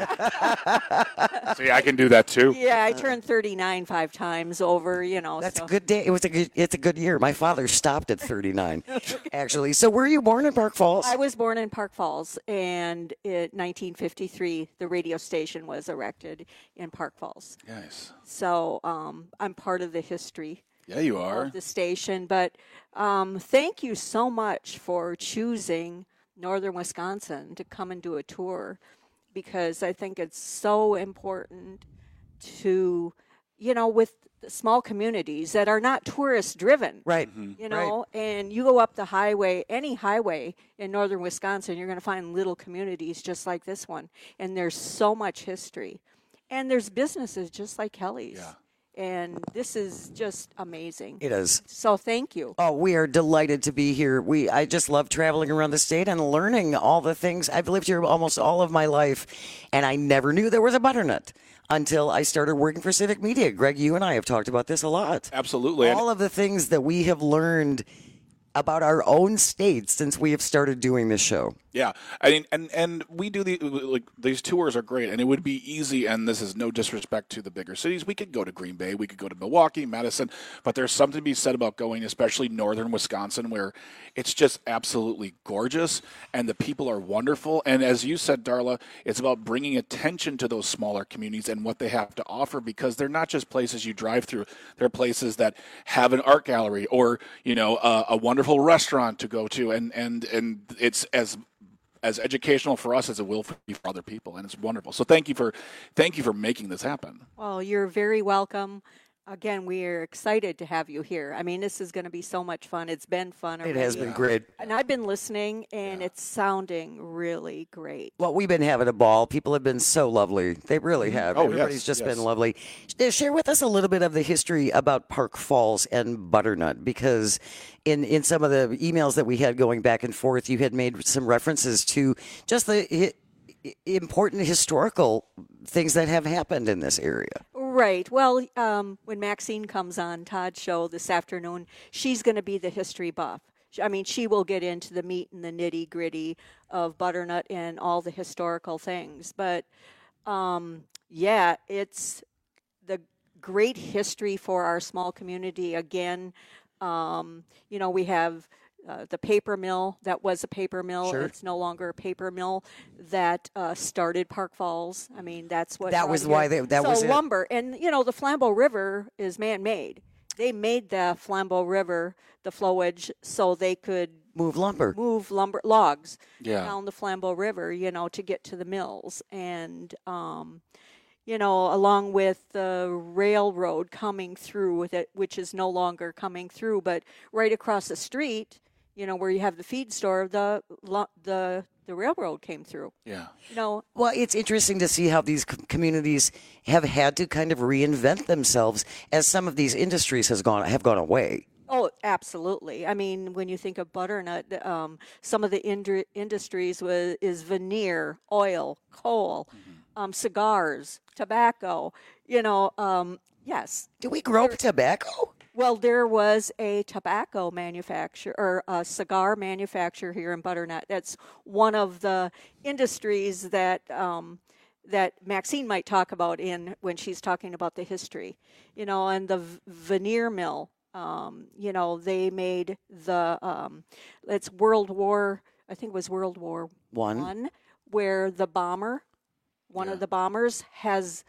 See, I can do that too. Yeah, I turned thirty-nine five times over, you know. That's so. a good day. It was a good, it's a good year. My father stopped at thirty-nine, actually. So were you born in Park Falls? I was born in Park Falls, and in nineteen fifty-three, the radio station was erected in Park Falls. Nice. So um, I'm part of the history. Yeah, you are. Of the station. But um, thank you so much for choosing Northern Wisconsin to come and do a tour, because I think it's so important to, you know, with small communities that are not tourist driven. Right. You know, right. And you go up the highway, any highway in Northern Wisconsin, you're going to find little communities just like this one. And there's so much history. And there's businesses just like Kelly's. Yeah. And this is just amazing. It is. So thank you. Oh, we are delighted to be here. We I just love traveling around the state and learning all the things. I've lived here almost all of my life, and I never knew there was a butternut until I started working for Civic Media. Greg, you and I have talked about this a lot. Absolutely. All of the things that we have learned about our own state since we have started doing this show. Yeah, I mean, and and we do the like these tours are great, and it would be easy. And this is no disrespect to the bigger cities. We could go to Green Bay, we could go to Milwaukee, Madison, but there's something to be said about going, especially northern Wisconsin, where it's just absolutely gorgeous, and the people are wonderful. And as you said, Darla, it's about bringing attention to those smaller communities and what they have to offer, because they're not just places you drive through. They're places that have an art gallery or you know a, a wonderful restaurant to go to, and and and it's as as educational for us as it will be for other people, and it's wonderful. So thank you for thank you for making this happen. Well, you're very welcome. Again, we are excited to have you here. I mean, this is going to be so much fun. It's been fun already. It has been great. And I've been listening, and yeah. it's sounding really great. Well, we've been having a ball. People have been so lovely. They really have. Oh, Everybody's yes, just yes. been lovely. Share with us a little bit of the history about Park Falls and Butternut, because in, in some of the emails that we had going back and forth, you had made some references to just the hi- important historical things that have happened in this area. Right. Well, um, when Maxine comes on Todd's show this afternoon, she's going to be the history buff. I mean, she will get into the meat and the nitty gritty of Butternut and all the historical things. But, um, yeah, it's the great history for our small community. Again, um, you know, we have Uh, the paper mill that was a paper mill. Sure. It's no longer a paper mill that uh, started Park Falls. I mean, that's what that was why they, that so was it. lumber, and you know, the Flambeau River is man-made. they made the Flambeau River, the flowage, so they could move lumber, move lumber logs Yeah. down the Flambeau River, you know, to get to the mills. And, um, you know, along with the railroad coming through with it, which is no longer coming through, but right across the street, you know, where you have the feed store, the lo- the the railroad came through. Yeah. You know, Well, it's interesting to see how these com- communities have had to kind of reinvent themselves as some of these industries has gone have gone away. oh, absolutely. I mean, when you think of butternut, um, some of the indri- industries was, is veneer, oil, coal, um, cigars, tobacco. You know, um, yes. Do we grow tobacco? Well, there was a tobacco manufacturer or a cigar manufacturer here in Butternut. That's one of the industries that um, that Maxine might talk about in when she's talking about the history. You know, and the v- veneer mill. Um, you know, they made the um, it's World War. I think it was World War One. One, where the bomber, one of the bombers, has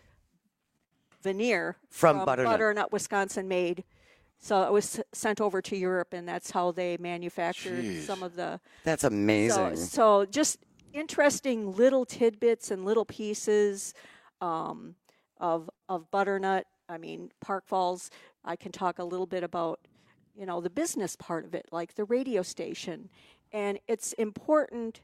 veneer From Butternut. Butternut, Wisconsin, made. So it was s- sent over to Europe, and that's how they manufactured Jeez. some of the. That's amazing. So, so just interesting little tidbits and little pieces um, of of butternut. I mean, Park Falls. I can talk a little bit about, you know, the business part of it, like the radio station, and it's important.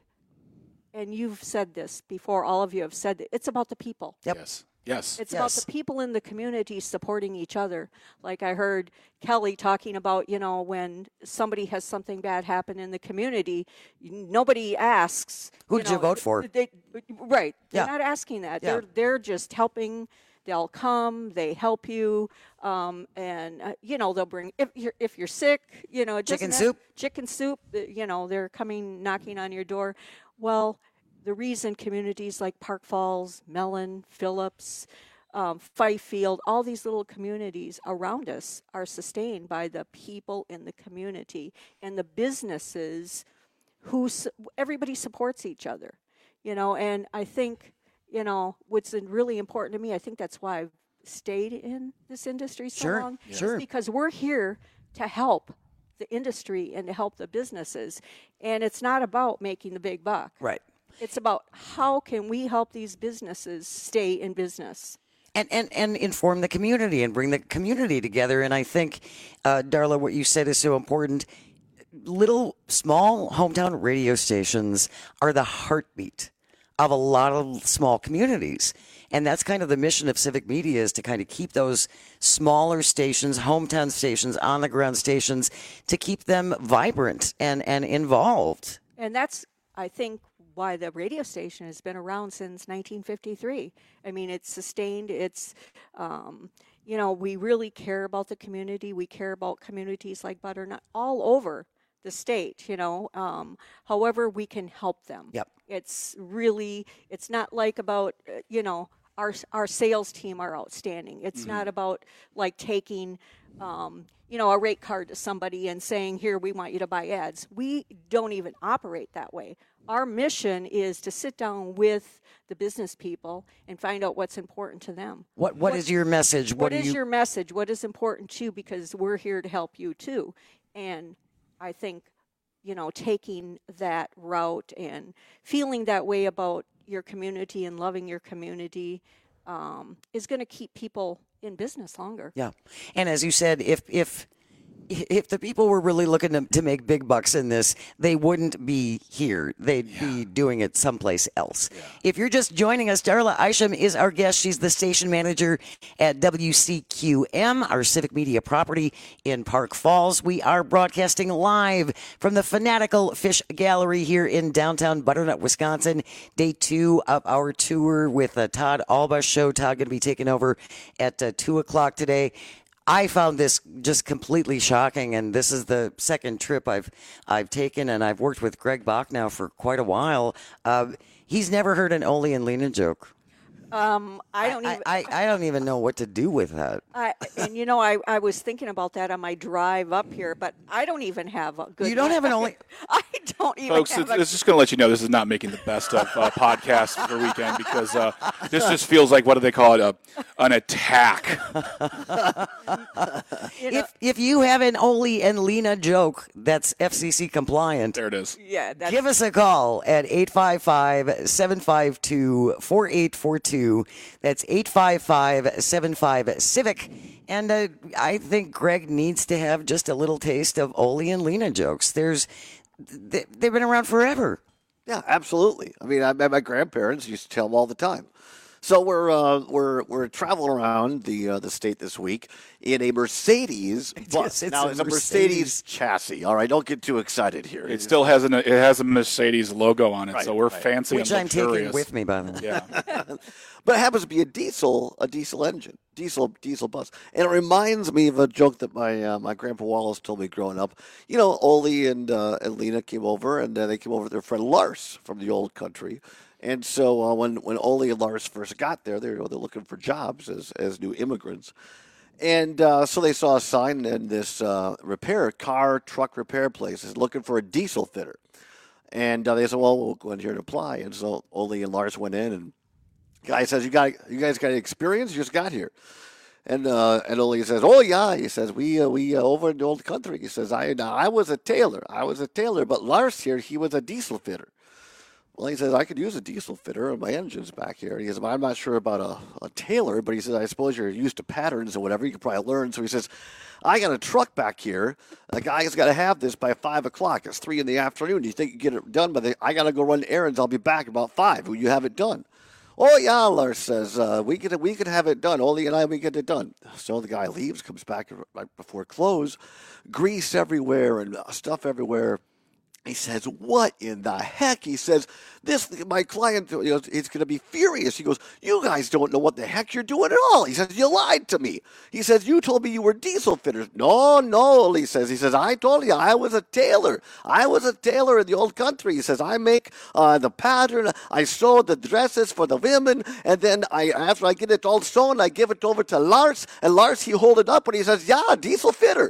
And you've said this before. All of you have said it. It's about the people. Yep. Yes. Yes. It's about the people in the community supporting each other. Like I heard Kelly talking about, you know, when somebody has something bad happen in the community, nobody asks. Who did you know, vote for? They, right. Yeah. They're not asking that. Yeah. They're they're just helping. They'll come. They help you, um, and uh, you know they'll bring if you're if you're sick. You know, it Chicken doesn't have- soup? Chicken soup. uh, You know, they're coming knocking on your door. Well. The reason communities like Park Falls, Mellon, Phillips, um, Fifield, all these little communities around us are sustained by the people in the community and the businesses who su- everybody supports each other, you know. And I think, you know, what's really important to me, I think that's why I've stayed in this industry so Sure, long, sure. is because we're here to help the industry and to help the businesses. And it's not about making the big buck. Right. It's about how can we help these businesses stay in business. And, and, and inform the community and bring the community together. And I think, uh, Darla, what you said is so important. Little, small hometown radio stations are the heartbeat of a lot of small communities. And that's kind of the mission of Civic Media, is to kind of keep those smaller stations, hometown stations, on-the-ground stations, to keep them vibrant and, and involved. And that's, I think, why the radio station has been around since nineteen fifty-three. I mean, it's sustained. It's, um, you know, we really care about the community. We care about communities like Butternut all over the state, you know, um, however we can help them. Yep. It's really, it's not like about, uh, you know, our, our sales team are outstanding. It's Mhm. not about like taking, um, you know, a rate card to somebody and saying, here, we want you to buy ads. We don't even operate that way. Our mission is to sit down with the business people and find out what's important to them. What What is your message? What do is you, your message? What is important to you? Because we're here to help you too. And I think, you know, taking that route and feeling that way about your community and loving your community um, is going to keep people in business longer. Yeah. And as you said, if if if the people were really looking to, to make big bucks in this, they wouldn't be here. They'd be doing it someplace else. If you're just joining us, Darla Isham is our guest. She's the station manager at W C Q M, our civic media property in Park Falls. We are broadcasting live from the Fanatical Fish Gallery here in downtown Butternut, Wisconsin. Day two of our tour with uh, Todd Alba Show. Todd going to be taking over at uh, two o'clock today. I found this just completely shocking, and this is the second trip I've I've taken, and I've worked with Greg Bach now for quite a while. Uh, he's never heard an Ole and Lena joke. Um, I don't I, even. I, I don't even know what to do with that. I, and you know, I, I was thinking about that on my drive up here, but I don't even have a good. You don't have an Ole. I don't even Folks, have it's, a... it's just going to let you know this is not making the best of uh, podcasts for the weekend because uh, this just feels like, what do they call it, a, an attack. if if you have an Ole and Lena joke that's F C C compliant, there it is. Yeah, that's... give us a call at eight five five, seven five two, four eight four two. That's eight five five, seven five, CIVIC. And uh, I think Greg needs to have just a little taste of Ole and Lena jokes. There's, they, they've been around forever. Yeah, absolutely. I mean, I, my grandparents used to tell them all the time. So we're uh, we're we're traveling around the uh, the state this week in a Mercedes bus. It's now a it's a Mercedes. Mercedes chassis. All right, don't get too excited here. It still has an it has a Mercedes logo on it, Right, so we're right. fancy Which and I'm taking luxurious. with me, by the way. Yeah. But it happens to be a diesel, a diesel engine, diesel diesel bus, and it reminds me of a joke that my uh, my grandpa Wallace told me growing up. You know, Ole and uh, and Lena came over, and uh, they came over with their friend Lars from the old country. And so uh, when when Ole and Lars first got there, they were they're looking for jobs as as new immigrants. And uh, so they saw a sign in this uh, repair car truck repair place is looking for a diesel fitter. And uh, they said, well, we'll go in here and apply. And so Ole and Lars went in, and the guy says, you got you guys got any experience? You just got here. And uh, and Ole says, oh yeah. He says, we uh, we uh, over in the old country. He says, I now, I was a tailor. I was a tailor, but Lars here, he was a diesel fitter. Well, he says, I could use a diesel fitter, and my engine's back here. And he says, well, I'm not sure about a, a tailor, but he says, I suppose you're used to patterns or whatever. You could probably learn. So he says, I got a truck back here. The guy's got to have this by five o'clock. It's three in the afternoon. Do you think you get it done? But I got to go run errands. I'll be back about five. Will you have it done? Oh, yeah, Lars says, uh, we could we could have it done. Ole and I, we get it done. So the guy leaves, comes back right before close, grease everywhere and stuff everywhere. He says, what in the heck? He says, this, my client, you know, is going to be furious. He goes, you guys don't know what the heck you're doing at all. He says, you lied to me. He says, you told me you were diesel fitters. No, no, he says. He says, I told you I was a tailor. I was a tailor in the old country. He says, I make uh, the pattern. I sew the dresses for the women. And then I, after I get it all sewn, I give it over to Lars. And Lars, he hold it up and he says, yeah, diesel fitter.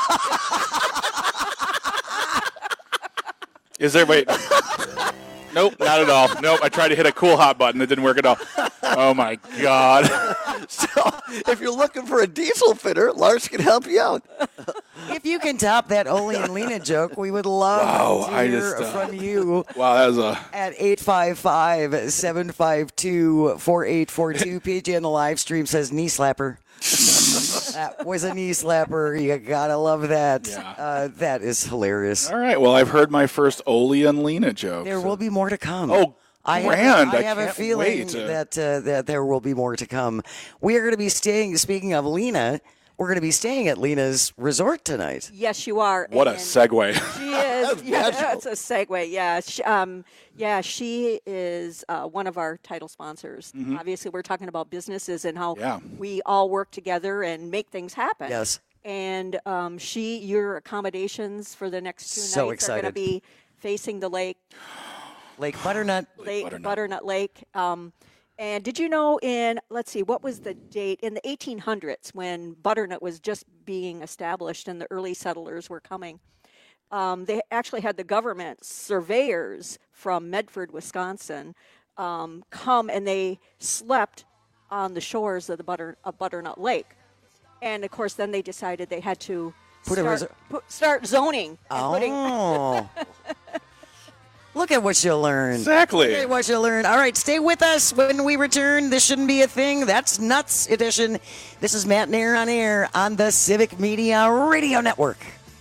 Is there, wait. Nope, not at all. Nope, I tried to hit a cool hot button. It didn't work at all. Oh, my God. So if you're looking for a diesel fitter, Lars can help you out. If you can top that Ole and Lena joke, we would love Wow, to I hear just, uh, from you. Wow, that was a... At eight five five, seven five two, four eight four two. P J on the live stream says knee slapper. That was a knee slapper. You gotta love that. Yeah. Uh, that is hilarious. All right, well, I've heard my first Ole and Lena joke. There will be more to come. Oh, I grand. have, a, I I have a can't feeling wait to- that uh, that there will be more to come. We are going to be staying, speaking of Lena, we're going to be staying at Lena's resort tonight. Yes, you are. What a And segue. She is. Yeah, that's a segue. Yeah, she, um, yeah, she is uh, one of our title sponsors. Mhm. Obviously, we're talking about businesses and how Yeah. we all work together and make things happen. Yes. And um, she, your accommodations for the next two So nights are going to excited. be facing the lake, Lake Butternut. Lake Butternut, Butternut Lake. Um, and did you know in, let's see, what was the date? In the eighteen hundreds when Butternut was just being established and the early settlers were coming, um, they actually had the government surveyors from Medford, Wisconsin, um, come and they slept on the shores of the Butter, of Butternut Lake. And, of course, then they decided they had to Put a start, reser- put, start zoning. And putting Oh. Look at what you learn. Exactly. Look at what you learn. All right, stay with us when we return. This shouldn't be a thing. That's Nuts Edition. This is Matt Nair on air on the Civic Media Radio Network.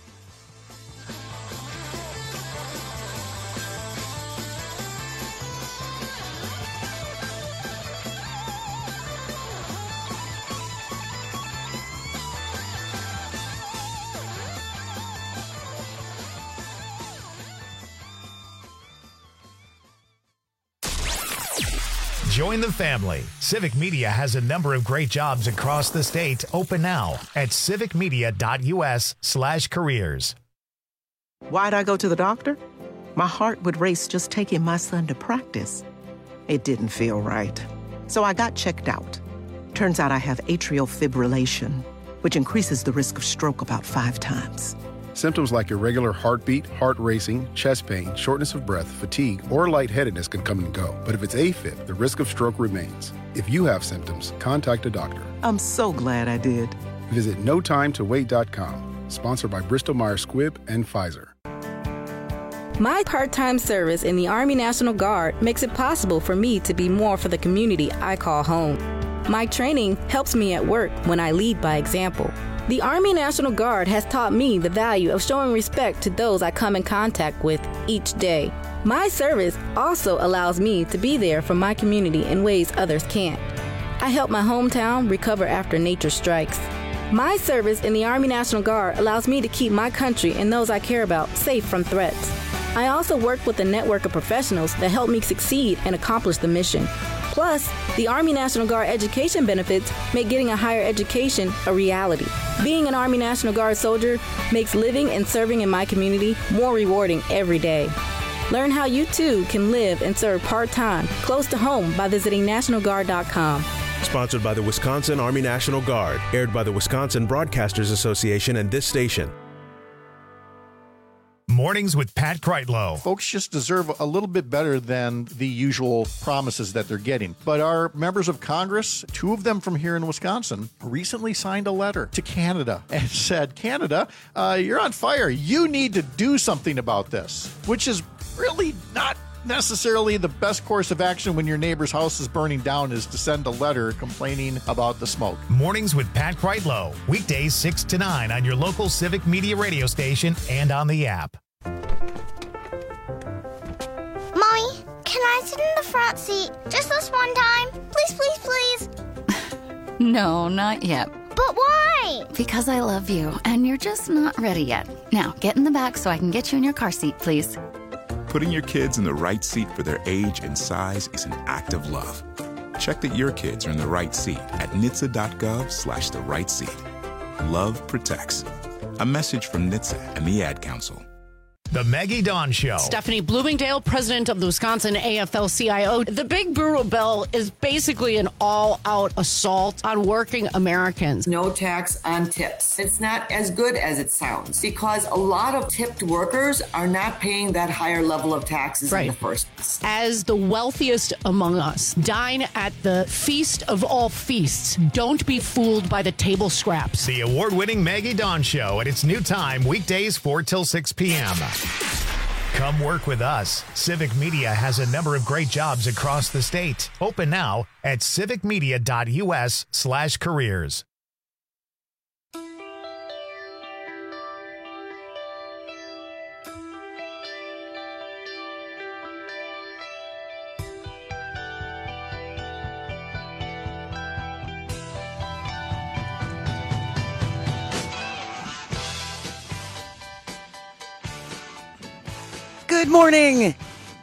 Join the family. Civic Media has a number of great jobs across the state open now at civicmedia.us slash careers. Why'd I go to the doctor? My heart would race just taking my son to practice. It didn't feel right. So I got checked out. Turns out I have atrial fibrillation, which increases the risk of stroke about five times. Symptoms like irregular heartbeat, heart racing, chest pain, shortness of breath, fatigue, or lightheadedness can come and go. But if it's AFib, the risk of stroke remains. If you have symptoms, contact a doctor. I'm so glad I did. Visit no time to wait dot com. Sponsored by Bristol Myers Squibb and Pfizer. My part-time service in the Army National Guard makes it possible for me to be more for the community I call home. My training helps me at work when I lead by example. The Army National Guard has taught me the value of showing respect to those I come in contact with each day. My service also allows me to be there for my community in ways others can't. I help my hometown recover after nature strikes. My service in the Army National Guard allows me to keep my country and those I care about safe from threats. I also work with a network of professionals that help me succeed and accomplish the mission. Plus, the Army National Guard education benefits make getting a higher education a reality. Being an Army National Guard soldier makes living and serving in my community more rewarding every day. Learn how you too can live and serve part-time close to home by visiting national guard dot com. Sponsored by the Wisconsin Army National Guard. Aired by the Wisconsin Broadcasters Association and this station. Mornings with Pat Kreitlow. Folks just deserve a little bit better than the usual promises that they're getting. But our members of Congress, two of them from here in Wisconsin, recently signed a letter to Canada and said, Canada, uh, you're on fire. You need to do something about this, which is really not necessarily the best course of action when your neighbor's house is burning down, is to send a letter complaining about the smoke. Mornings with Pat Kreitlow. Weekdays six to nine on your local Civic Media radio station and on the app. Mommy, can I sit in the front seat just this one time? Please, please, please. No, not yet. But why? Because I love you, and you're just not ready yet. Now, get in the back so I can get you in your car seat, please. Putting your kids in the right seat for their age and size is an act of love. Check that your kids are in the right seat at N H T S A dot gov slash the right seat. Love protects. A message from N H T S A and the Ad Council. The Maggie Dawn Show. Stephanie Bloomingdale, president of the Wisconsin A F L C I O. The Big Burro Bill is basically an all-out assault on working Americans. No tax on tips. It's not as good as it sounds because a lot of tipped workers are not paying that higher level of taxes right. in the first place. As the wealthiest among us, dine at the feast of all feasts. Don't be fooled by the table scraps. The award-winning Maggie Dawn Show at its new time, weekdays four till six p.m. Come work with us. Civic Media has a number of great jobs across the state. Open now at civicmedia.us slash careers. Good morning,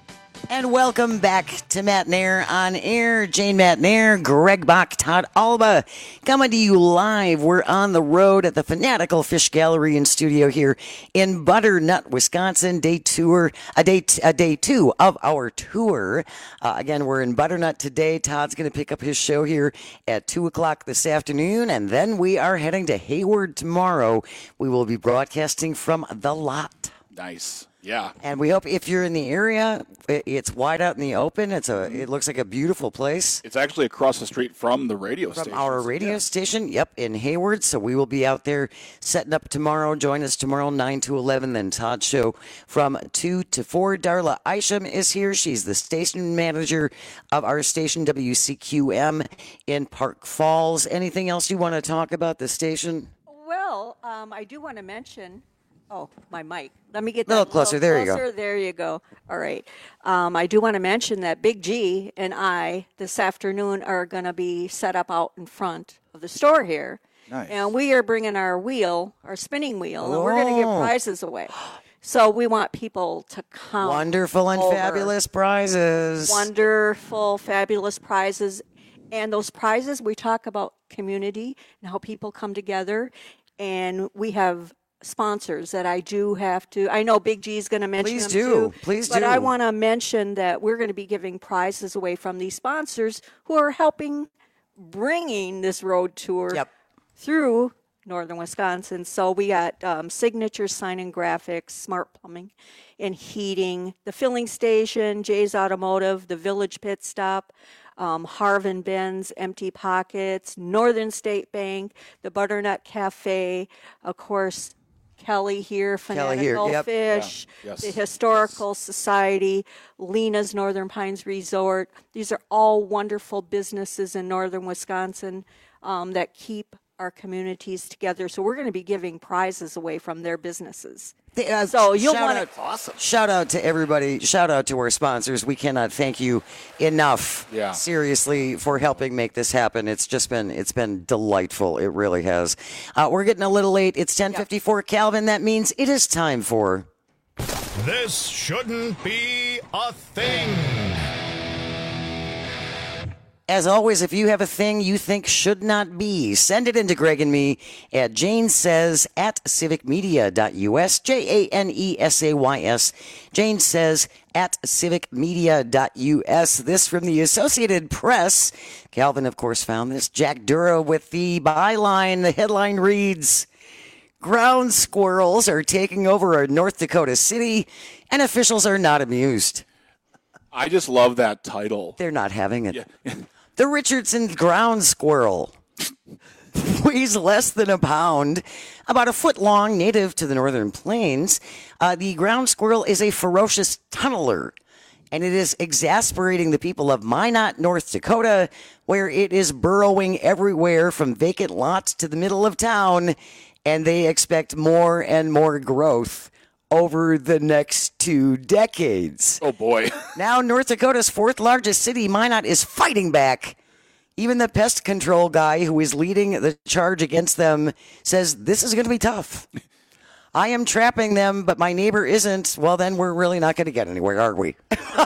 and welcome back to Matt Nair on Air. Jane Matt Nair, Greg Bach, Todd Alba, coming to you live. We're on the road at the Fanatical Fish Gallery and Studio here in Butternut, Wisconsin. Day tour, a day, t- a day two of our tour. Uh, again, we're in Butternut today. Todd's going to pick up his show here at two o'clock this afternoon, and then we are heading to Hayward tomorrow. We will be broadcasting from the lot. Nice. Yeah. And we hope if you're in the area, it's wide out in the open. It's a. It looks like a beautiful place. It's actually across the street from the radio from station. From our radio yeah. station, yep, in Hayward. So we will be out there setting up tomorrow. Join us tomorrow, nine to eleven. Then Todd's show from two to four. Darla Isham is here. She's the station manager of our station, W C Q M, in Park Falls. Anything else you want to talk about the station? Well, um, I do want to mention... Oh, my mic. Let me get that a little closer. There closer. you go. There you go. All right. Um, I do want to mention that Big G and I this afternoon are going to be set up out in front of the store here. Nice. And we are bringing our wheel, our spinning wheel, and we're going to give Oh. prizes away. So we want people to come. Wonderful and over. fabulous prizes. Wonderful, fabulous prizes. And those prizes, we talk about community and how people come together. And we have sponsors that I do have to. I know Big G is going to mention Please them do. too. Please but do. I want to mention that we're going to be giving prizes away from these sponsors who are helping bringing this road tour yep. through northern Wisconsin. So we got um, Signature Sign and Graphics, Smart Plumbing and Heating, the Filling Station, Jay's Automotive, the Village Pit Stop, um, Harvin Benz, Empty Pockets, Northern State Bank, the Butternut Cafe, of course, Kelly here, Kelly here, Fanatical yep. Fish, Yeah. Yes. the Historical yes. Society, Lena's Northern Pines Resort. These are all wonderful businesses in northern Wisconsin um, that keep our communities together. So we're going to be giving prizes away from their businesses. The, uh, so you'll shout want out, to awesome. Shout out to everybody. Shout out to our sponsors. We cannot thank you enough. Yeah. Seriously, for helping make this happen. It's just been it's been delightful. It really has. Uh, we're getting a little late. It's ten fifty-four, Calvin. That means it is time for. This shouldn't be a thing. As always, if you have a thing you think should not be, send it into Greg and me at Jane Says at civic media dot U S, J A N E S A Y S, Jane Says at civic media dot U S. This from the Associated Press. Calvin, of course, found this. Jack Dura with the byline. The headline reads, ground squirrels are taking over a North Dakota city, and officials are not amused. I just love that title. They're not having it. Yeah. The Richardson ground squirrel weighs less than a pound, about a foot long, native to the northern plains. Uh, the ground squirrel is a ferocious tunneler, and it is exasperating the people of Minot, North Dakota, where it is burrowing everywhere from vacant lots to the middle of town, and they expect more and more growth over the next two decades. Oh, boy. Now, North Dakota's fourth largest city, Minot, is fighting back. Even the pest control guy who is leading the charge against them says this is going to be tough. I am trapping them, but my neighbor isn't. Well, then we're really not going to get anywhere, are we?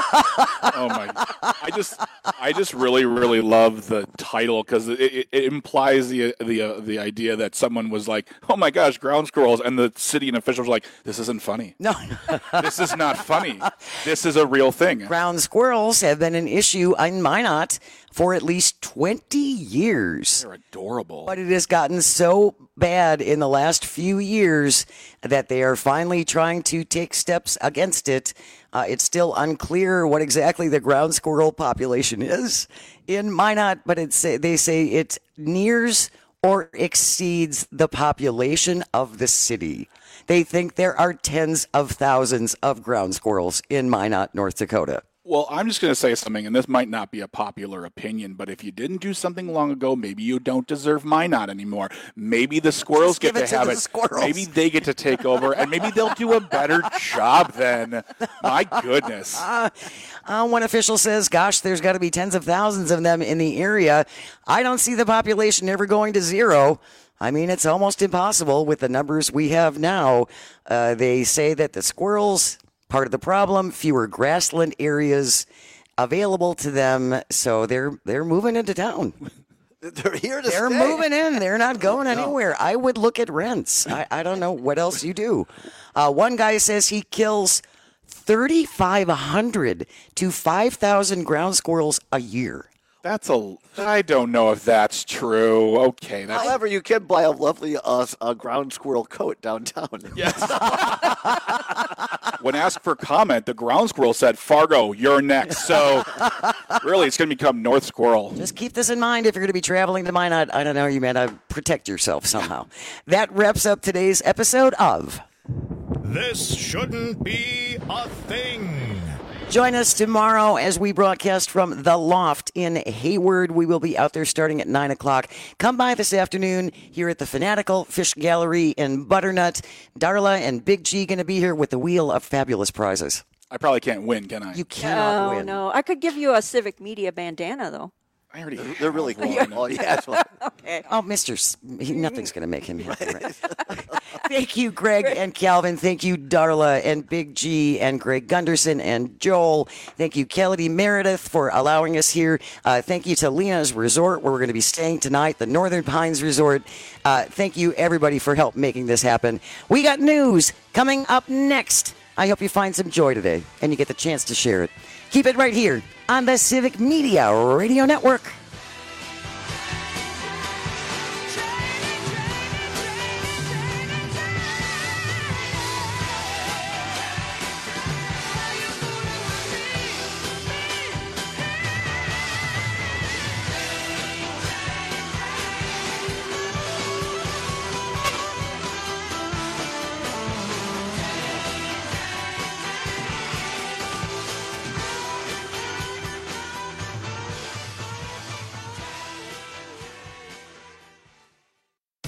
Oh my! I just, I just really, really love the title because it, it, it implies the the uh, the idea that someone was like, "Oh my gosh, ground squirrels," and the city and officials were like, "This isn't funny. No, this is not funny. This is a real thing." Ground squirrels have been an issue in Minot for at least twenty years. They're adorable. But it has gotten so bad in the last few years that they are finally trying to take steps against it. Uh, it's still unclear what exactly the ground squirrel population is in Minot, but it's, they say it nears or exceeds the population of the city. They think there are tens of thousands of ground squirrels in Minot, North Dakota. Well, I'm just going to say something, and this might not be a popular opinion, but if you didn't do something long ago, maybe you don't deserve Minot anymore. Maybe the squirrels Just get to to have the it. Squirrels. Maybe they get to take over, and maybe they'll do a better job then. My goodness. Uh, uh, one official says, gosh, there's got to be tens of thousands of them in the area. I don't see the population ever going to zero. I mean, it's almost impossible with the numbers we have now. Uh, they say that the squirrels... part of the problem, fewer grassland areas available to them, so they're they're moving into town. They're here to They're stay. moving in. They're not going anywhere. I would look at rents. I, I don't know what else you do. Uh, one guy says he kills thirty-five hundred to five thousand ground squirrels a year. That's a. I don't know if that's true. Okay. That's, However, you can buy a lovely uh, uh, ground squirrel coat downtown. Yes. When asked for comment, the ground squirrel said, Fargo, you're next. So really, it's going to become North Squirrel. Just keep this in mind if you're going to be traveling to Minot. I don't know, you may to protect yourself somehow. That wraps up today's episode of This Shouldn't Be a Thing. Join us tomorrow as we broadcast from The Loft in Hayward. We will be out there starting at nine o'clock. Come by this afternoon here at the Fanatical Fish Gallery in Butternut. Darla and Big G going to be here with the Wheel of Fabulous Prizes. I probably can't win, can I? You cannot Oh, win. no. I could give you a Civic Media bandana, though. I already. They're really cool. Oh, yeah. Okay. Oh, Mister S- he, nothing's going to make him happy. Right? Thank you, Greg and Calvin. Thank you, Darla and Big G and Greg Gunderson and Joel. Thank you, Kelly Meredith, for allowing us here. Uh, thank you to Lena's Resort, where we're going to be staying tonight, the Northern Pines Resort. Uh, thank you, everybody, for help making this happen. We got news coming up next. I hope you find some joy today and you get the chance to share it. Keep it right here on the Civic Media Radio Network.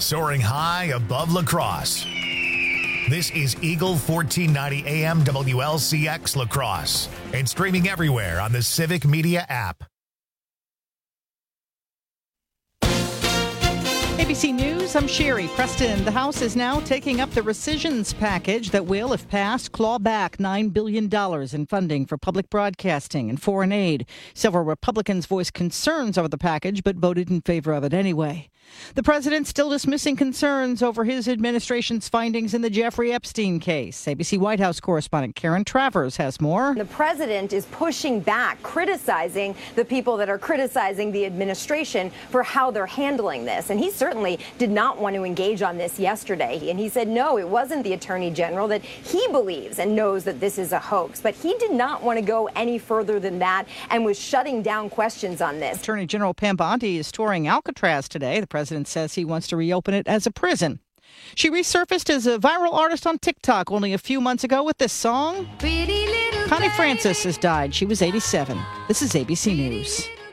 soaring high above La Crosse. This is Eagle fourteen ninety A M W L C X La Crosse and streaming everywhere on the Civic Media app. A B C News, I'm Sherry Preston. The House is now taking up the rescissions package that will, if passed, claw back nine billion dollars in funding for public broadcasting and foreign aid. Several Republicans voiced concerns over the package, but voted in favor of it anyway. The president still dismissing concerns over his administration's findings in the Jeffrey Epstein case. A B C White House correspondent Karen Travers has more. The president is pushing back, criticizing the people that are criticizing the administration for how they're handling this. And he certainly did not want to engage on this yesterday. And he said, no, it wasn't the attorney general, that he believes and knows that this is a hoax. But he did not want to go any further than that and was shutting down questions on this. Attorney General Pam Bondi is touring Alcatraz today. The president says he wants to reopen it as a prison. She resurfaced as a viral artist on TikTok only a few months ago with this song. Connie Francis has died. She was eighty-seven. This is A B C News.